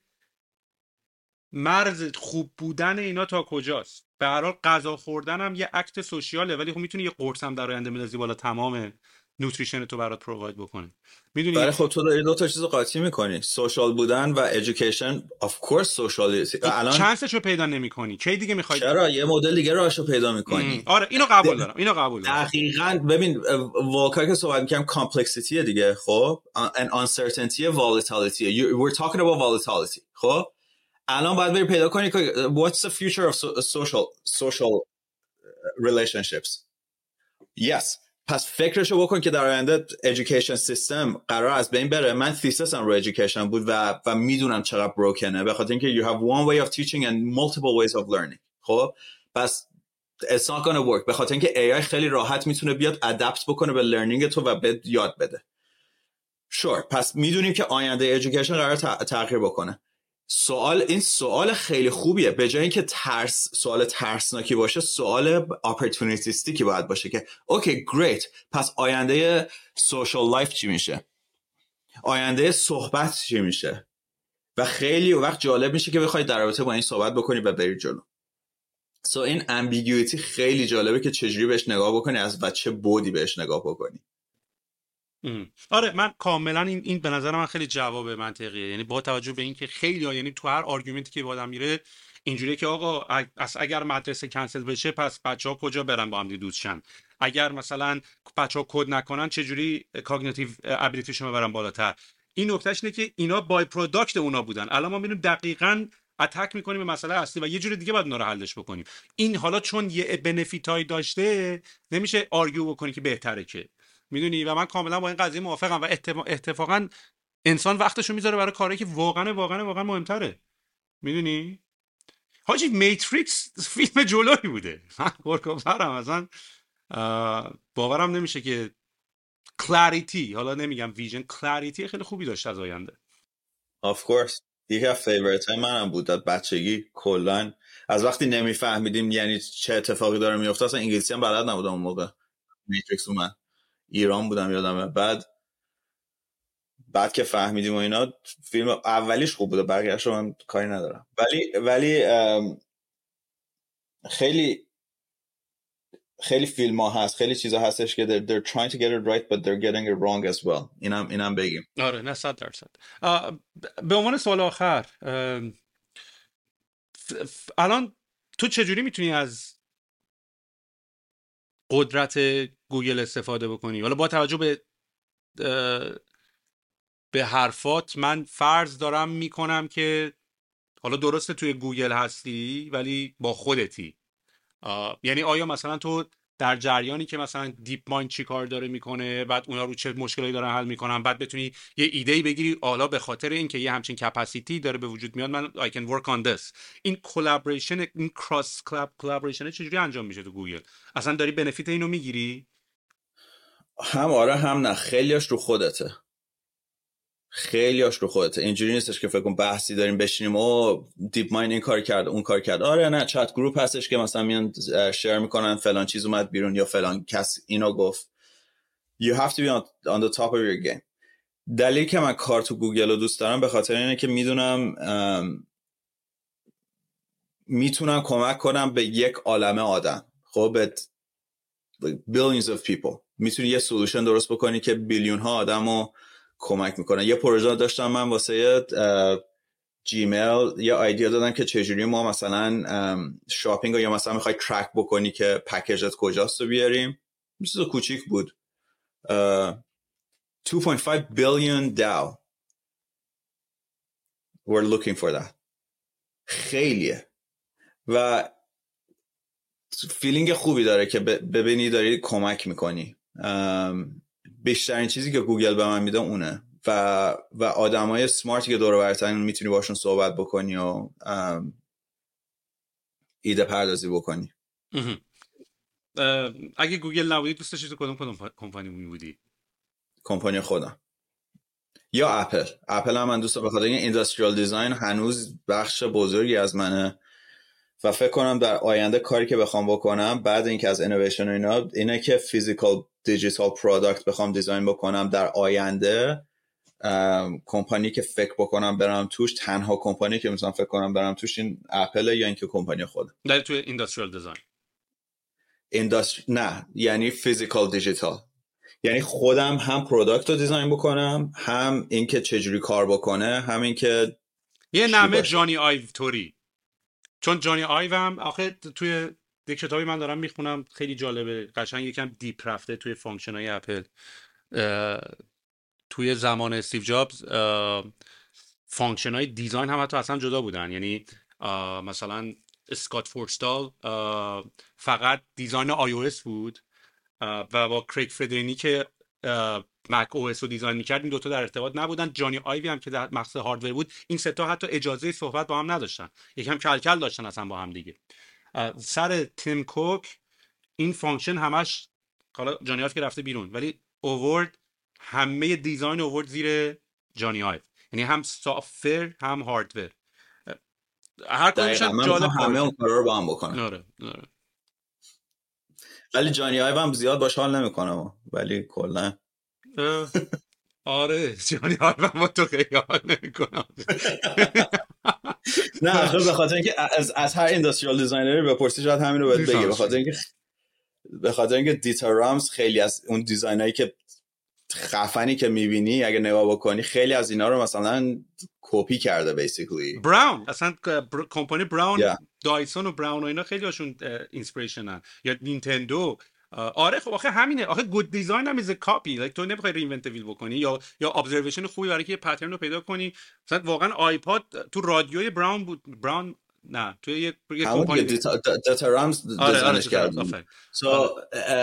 Speaker 12: مرز خوب بودن اینا تا کجاست. به هر حال غذا خوردن هم یه اکت سوشیاله، ولی خب میتونی یه قرص هم در آینده بندازی بالا تمام نوتریشن تو برات پروواید بکنه. میدونی
Speaker 8: برای خب تو داری دو تا چیزو قاطی میکنی، سوشال بودن و ادویکیشن. اف کورس سوشالیتی الان
Speaker 12: چانسشو پیدا نمیکنی، کی دیگه میخوای؟
Speaker 8: چرا یه مدل دیگه راهشو پیدا میکنی.
Speaker 12: آره اینو قبول دارم، اینو قبول دارم.
Speaker 8: دقیقاً. ببین واکر که صحبت میکنم کامپلکسیتی دیگه، خب and uncertainty volatility. we're talking about volatility. خب الان باید بری پیدا کنی که what's the future of social social relationships. yes. پس فکرشو بکن که در آینده education system قرار از بین بره. من تیسسم رو education بود و و میدونم چقدر brokenه، به خاطر اینکه you have one way of teaching and multiple ways of learning. خب پس it's not gonna work، به خاطر اینکه ای آی خیلی راحت میتونه بیاد ادپت بکنه به لرنینگ تو و بهت یاد بده. sure. پس میدونیم که آینده education قرار تغییر بکنه. سوال این سوال خیلی خوبیه. به جای اینکه ترس سوال ترسناکی باشه، سوال اپورتونیتیستی باید باشه که اوکی گریت، پس آینده سوشال لایف چی میشه؟ آینده صحبت چی میشه؟ و خیلی وقت جالب میشه که بخوای در رابطه با این صحبت بکنی و بری جلو. سو so این امبیگویتی خیلی جالبه که چجوری بهش نگاه بکنی از و چه بودی بهش نگاه بکنی.
Speaker 12: ام. آره من کاملا این این به نظر من خیلی جواب منطقیه. یعنی با توجه به اینکه خیلی ها، یعنی تو هر آرگومنتی که با آدم میره اینجوریه که آقا اگر مدرسه کنسل بشه پس بچه‌ها کجا برن با هم دوست شن؟ اگر مثلا بچه‌ها کد نکنن چه جوری کاگنیتیو ابیلیتیشون ببرن بالاتر؟ این نکتهش اینه که اینا بای پروداکت اونا بودن. الان ما میریم دقیقاً اتک میکنیم به مسئله اصلی و یه جوری دیگه باید اونا رو حلش بکنیم. این حالا چون یه بنفیتای داشته نمیشه آرگیو بکنی که بهتره که، میدونی؟ و من کاملا با این قضیه موافقم و اتفاقا انسان وقتشو میذاره برای کاری که واقعا واقعا واقعا مهمتره، میدونی؟ حاجی میتریکس فیلم جلویی بوده. من کورکوفرم اصلا باورم نمیشه که کلاریتی، حالا نمیگم ویژن، کلاریتی خیلی خوبی داشت از آینده.
Speaker 8: Of course. یکی از فیوریت های منم بود از بچگی. کلن از وقتی نمیفهمیدیم یعنی چه اتفاقی داره میفته، اصلا انگلیسی هم بلد نبودم اون موقع. میتریکس اومد ایران بودم یادمه، بعد بعد که فهمیدیم و اینا، فیلم اولیش خوب بود، بقیه‌اش رو من کاری ندارم. ولی ولی خیلی خیلی فیلم ها هست، خیلی چیزا هستش که they're, they're trying to get it right but they're getting it wrong as well. اینم اینم بگیم.
Speaker 12: آره نه صد درصد. به عنوان سوال آخر، الان تو چجوری میتونی از قدرت گوگل استفاده بکنی؟ حالا با توجه به به حرفات من فرض دارم میکنم که حالا درسته توی گوگل هستی ولی با خودتی. یعنی آیا مثلا تو در جریانی که مثلا دیپ مایند چی کار داره میکنه، بعد اونا رو چه مشکلاتی دارن حل میکنن، بعد بتونی یه ایده‌ای بگیری حالا به خاطر اینکه یه همچین کپاسیتی داره به وجود میاد من I can work on this. این کلابریشن، این کراس کلابریشن چجوری انجام میشه تو گوگل؟ اصلا داری بنفیت اینو میگیری؟
Speaker 8: هم آره هم نه. خیلیاش رو خودته. خیلیاش رو خودته. اینجوری نیستش که فکر کنم بحثی داریم بشینیم و دیپ مایند این کار کرد اون کار کرد. آره نه، چت گروپ هستش که مثلا میان شیر میکنن فلان چیز اومد بیرون یا فلان کس اینو گفت. You have to be on, on the top of your game. دلیلی که من کار تو گوگل رو دوست دارم به خاطر اینه که میدونم میتونم کمک کنم به یک عالمه آدم. خب به billions of people میتونی یه سولوشن درست بکنی که بیلیون ها آدمو کمک میکنه. یه پروژه داشتم من واسه جیمیل، یه ایده دادم که چجوری ما مثلا شاپینگ رو یا مثلا میخوای ترک بکنی که پکیجت کجاست رو بیاریم. چیز کوچیک بود. two point five billion داو we're looking for that. خیلیه و فیلینگ خوبی داره که ببینی داری کمک میکنی. بیشترین چیزی که گوگل به من میده اونه و و آدمای سمارتی که دور و برتن میتونی باشون صحبت بکنی و ایده پردازی بکنی.
Speaker 12: اگه گوگل نبودی دوست داشتی تو کدوم کدوم کمپانی بودی؟
Speaker 8: کمپانی خودم یا اپل. اپل هم من دوست دارم بخاطر این اینداستریال دیزاین هنوز بخش بزرگی از منه و فکر کنم در آینده کاری که بخوام بکنم بعد اینکه از اینویشن و اینا اینه که فیزیکال دیجیتال پروداکت بخوام دیزاین بکنم در آینده. کمپانی که فکر بکنم برم توش، تنها کمپانی که مثلا فکر کنم برم توش این اپل یا اینکه کمپانی خودم.
Speaker 12: در توی اینداستریال دیزاین
Speaker 8: اینداستری نه، یعنی فیزیکال دیجیتال، یعنی خودم هم پروداکت رو دیزاین بکنم، هم اینکه چجوری کار بکنه، هم اینکه
Speaker 12: یه نمه جانی آیو توری. چون جانی آیو هم آخه توی یک کتابی من دارم میخونم خیلی جالبه، قشنگ یکم دیپ رفته توی فانکشن های اپل. توی زمان استیو جابز فانکشن های دیزاین هم حتی اصلا جدا بودن. یعنی مثلا اسکات فورستال فقط دیزاین آی او اس بود و با کریگ فدرینی که مک او اس رو دیزاین میکرد این دوتا در ارتباط نبودن. جانی آیوی هم که در مقصد هاردور بود، این سه تا حتی اجازه صحبت با هم نداشتن، یکم کلکل داشتن اصلا با هم دیگه. سر تیم کوک این فانکشن همش، حالا جانی آیو که رفته بیرون ولی اوورد همه دیزاین اوورد زیر جانی آیو، یعنی هم سافت‌ور هم هاردور. هر کدومش
Speaker 8: دقیقاً من
Speaker 12: جالب
Speaker 8: می‌خوام همه اون کارا رو با هم بکنم.
Speaker 12: آره آره.
Speaker 8: ولی جانی آیو هم زیاد باش حال نمی‌کنم، ولی کلا
Speaker 12: آره جانی آیو با تو خیلی حال نمی‌کنم.
Speaker 8: نه آخه به خاطر اینکه از از هر اینداستریال دیزاینری بپرسی شاید همین رو بهت بگه، به خاطر اینکه به خاطر اینکه دیتا رامز خیلی از اون دیزاینایی که خفنی که میبینی اگه نگاه بکنی خیلی از اینا رو مثلا کپی کرده بیسیکلی.
Speaker 12: براون اصلا کمپانی براون
Speaker 8: yeah.
Speaker 12: دایسون و براون و اینا خیلی هاشون اینسپیریشنن، یا نینتندو. آره خب آخه همینه، آخه گود دیزاین هم از کاپی، لایک تو نمیخوای رینونت ویل بکنی یا یا ابزرویشن خوبی برای که پترن رو پیدا کنی. مثلا واقعا آیپاد تو رادیوی براون بود، براون نه توی یک کمپانی
Speaker 8: دیتا دیتا رامز دیزاینش کرد. سو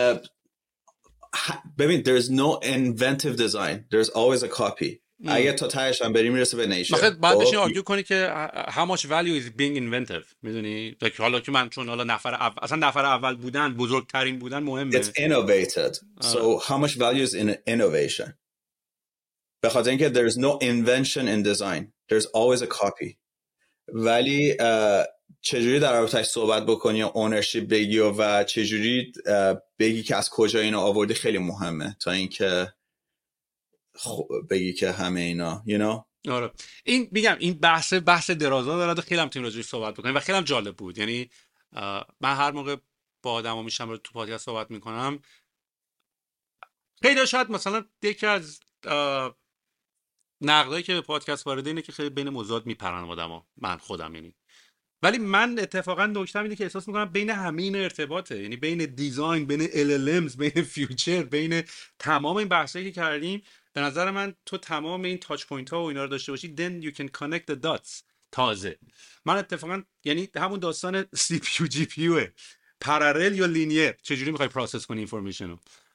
Speaker 8: ببین there's no inventive design, there's always a copy. اگه تا تهش هم بریم میرسه به نیشه.
Speaker 12: مثلا بعد بشین آرگیو کنی که how much value is being inventive، میدونی؟ که حالا که من چون حالا نفر اول اصلا نفر اول بودن بزرگترین بودن مهمه.
Speaker 8: It's innovated. So how much value is in innovation؟ به خاطر اینکه there's no invention in design, there's always a copy. ولی چجوری در رابطه‌اش صحبت بکنی یا اونرشیپ بگی و چجوری بگی که از کجا اینو آوردی خیلی مهمه تا اینکه بگی که همه اینا you know.
Speaker 12: آره این میگم این بحث بحث درازا داره، خیلی هم تیم راجعش صحبت بکنیم و خیلی هم جالب بود. یعنی من هر موقع با آدما میشم رو تو پادکست صحبت میکنم، خیلی شاید مثلا یکی از نقدایی که به پادکست وارد اینه که خیلی بین موضوعات میپرن آدما، من خودم یعنی، ولی من اتفاقا نکته‌ام اینه که احساس میکنم بین همه این ارتباطه، یعنی بین دیزاین، بین ال ال امز، بین فیوچر، بین تمام این بحثایی که کردیم. به نظر من تو تمام این تاچ پوینت ها و اینا رو داشته باشی then you can connect the dots. تازه من اتفاقا یعنی همون داستان سی پی یو جی پی یو پارالل یا لینیر چجوری میخوای پروسس کنی اینفورمیشن رو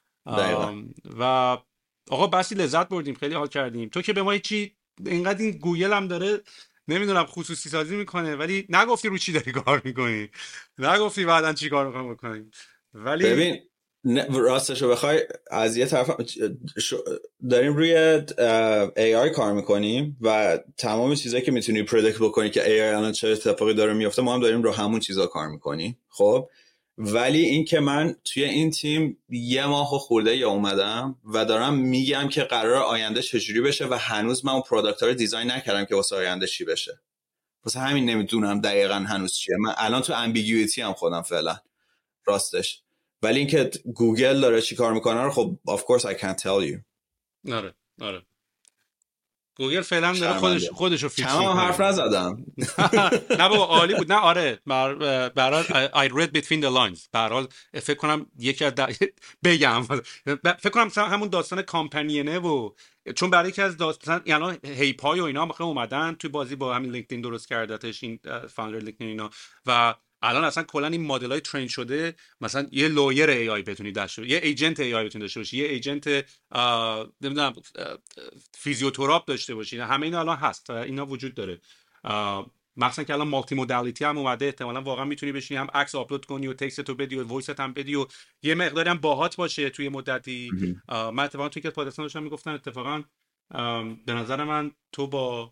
Speaker 12: و آقا بسی لذت بردیم، خیلی حال کردیم. تو که به ما چی اینقدر این گوگل هم داره نمیدونم خصوصی سازی میکنه ولی نگفتی رو چی داری کار میکنی، نگفتی بعداً چی کار میخوام بکنیم. ولی
Speaker 8: ببین راستشو بخوای از یه طرف داریم روی ای آی کار میکنیم و تمام چیزایی که میتونی پردیکت بکنی که ای آی الان چه اتفاقی داره میفته ما هم داریم رو همون چیزا کار میکنیم. خب ولی این که من توی این تیم یه ماه خورده یا اومدم و دارم میگم که قرار آینده چجوری بشه و هنوز من اون پروداکت ها رو دیزاین نکردم که واسه آینده چی بشه. واسه همین نمیدونم دقیقاً هنوز چیه. من الان تو امبیگویتی هم خودم فعلا راستش. ولی اینکه گوگل داره چی کار میکنه رو خب of course I can't tell you.
Speaker 12: آره آره گوگل فعلا داره خودش خودشو فیکس
Speaker 8: میکنه. تمام حرف نزدم.
Speaker 12: نه بابا عالی بود. نه آره برای I read between the lines. برای فکر کنم یکی از بگم فکر کنم همون داستان کامپنینه و چون برای یکی از داستان یعنی هیپای و اینا مثلا اومدن توی بازی با همین لینکدین درست کردتش این فاوندر لینکدین اینا و الان اصلا کلا این مدل‌های ترین شده مثلا یه لایر ای آی بتونی داشته باشی، یه ایجنت ای آی بتونی داشته باشی، یه ایجنت نمیدونم فیزیوتراپ داشته باشی، همه اینا الان هست، اینا وجود داره. مثلا که الان مالتی مودالیتی هم اومده، احتمالاً واقعا میتونی بشینی هم عکس آپلود کنی و تکست تو بدی و وایست هم بدی و یه مقداری هم باهات باشه توی مدتی. من اتفاقا توی که پادکست داشتم میگفتن اتفاقا به نظر من تو با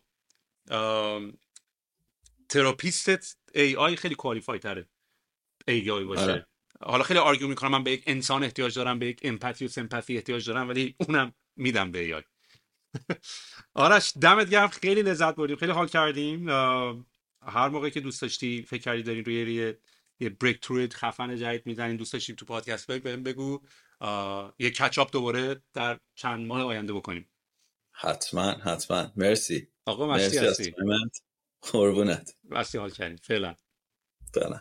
Speaker 12: تراپیستت ای آی خیلی کوالیفای تره ای آی باشه. آره. حالا خیلی آرگیو میکنم من به یک انسان احتیاج دارم، به یک امپاتی و سمپاتی احتیاج دارم، ولی اونم میدم به ای آی. آرش دمت گرم، خیلی لذت بردیم، خیلی حال کردیم. هر موقع که دوست داشتی فکر کردی دارین روی یه یه بریک ترو خفن جدید میزنین دوست داشتیم تو پادکست بهم بگو، یه کچ اپ دوباره در چند ماه آینده بکنیم.
Speaker 8: حتما حتما. مرسی
Speaker 12: آقا مرسی هستی.
Speaker 8: قربونت.
Speaker 12: مرسی حال کردیم. فعلا
Speaker 8: فعلا.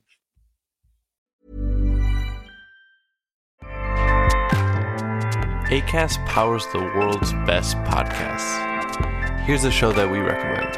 Speaker 4: Acast powers the world's best podcasts. Here's a show that we recommend.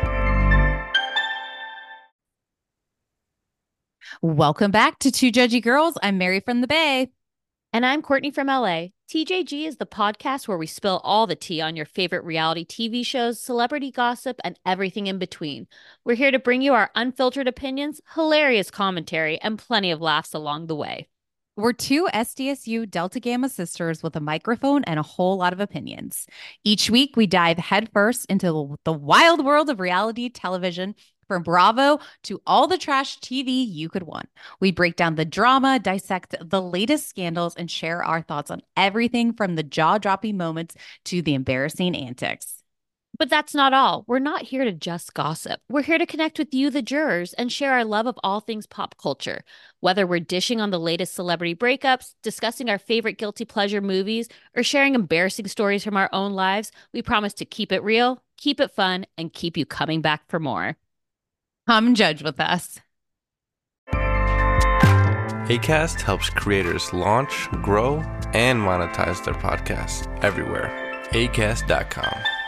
Speaker 5: Welcome back to Two Judgy Girls. I'm Mary from the Bay.
Speaker 6: And I'm Courtney from L A. T J G is the podcast where we spill all the tea on your favorite reality T V shows, celebrity gossip, and everything in between. We're here to bring you our unfiltered opinions, hilarious commentary, and plenty of laughs along the way.
Speaker 5: We're two S D S U Delta Gamma sisters with a microphone and a whole lot of opinions. Each week, we dive headfirst into the wild world of reality television From Bravo to all the trash T V you could want. We break down the drama, dissect the latest scandals, and share our thoughts on everything from the jaw-dropping moments to the embarrassing antics.
Speaker 6: But that's not all. We're not here to just gossip. We're here to connect with you, the jurors, and share our love of all things pop culture. Whether we're dishing on the latest celebrity breakups, discussing our favorite guilty pleasure movies, or sharing embarrassing stories from our own lives, we promise to keep it real, keep it fun, and keep you coming back for more.
Speaker 5: Come judge with us.
Speaker 4: Acast helps creators launch, grow, and monetize their podcasts everywhere. acast dot com.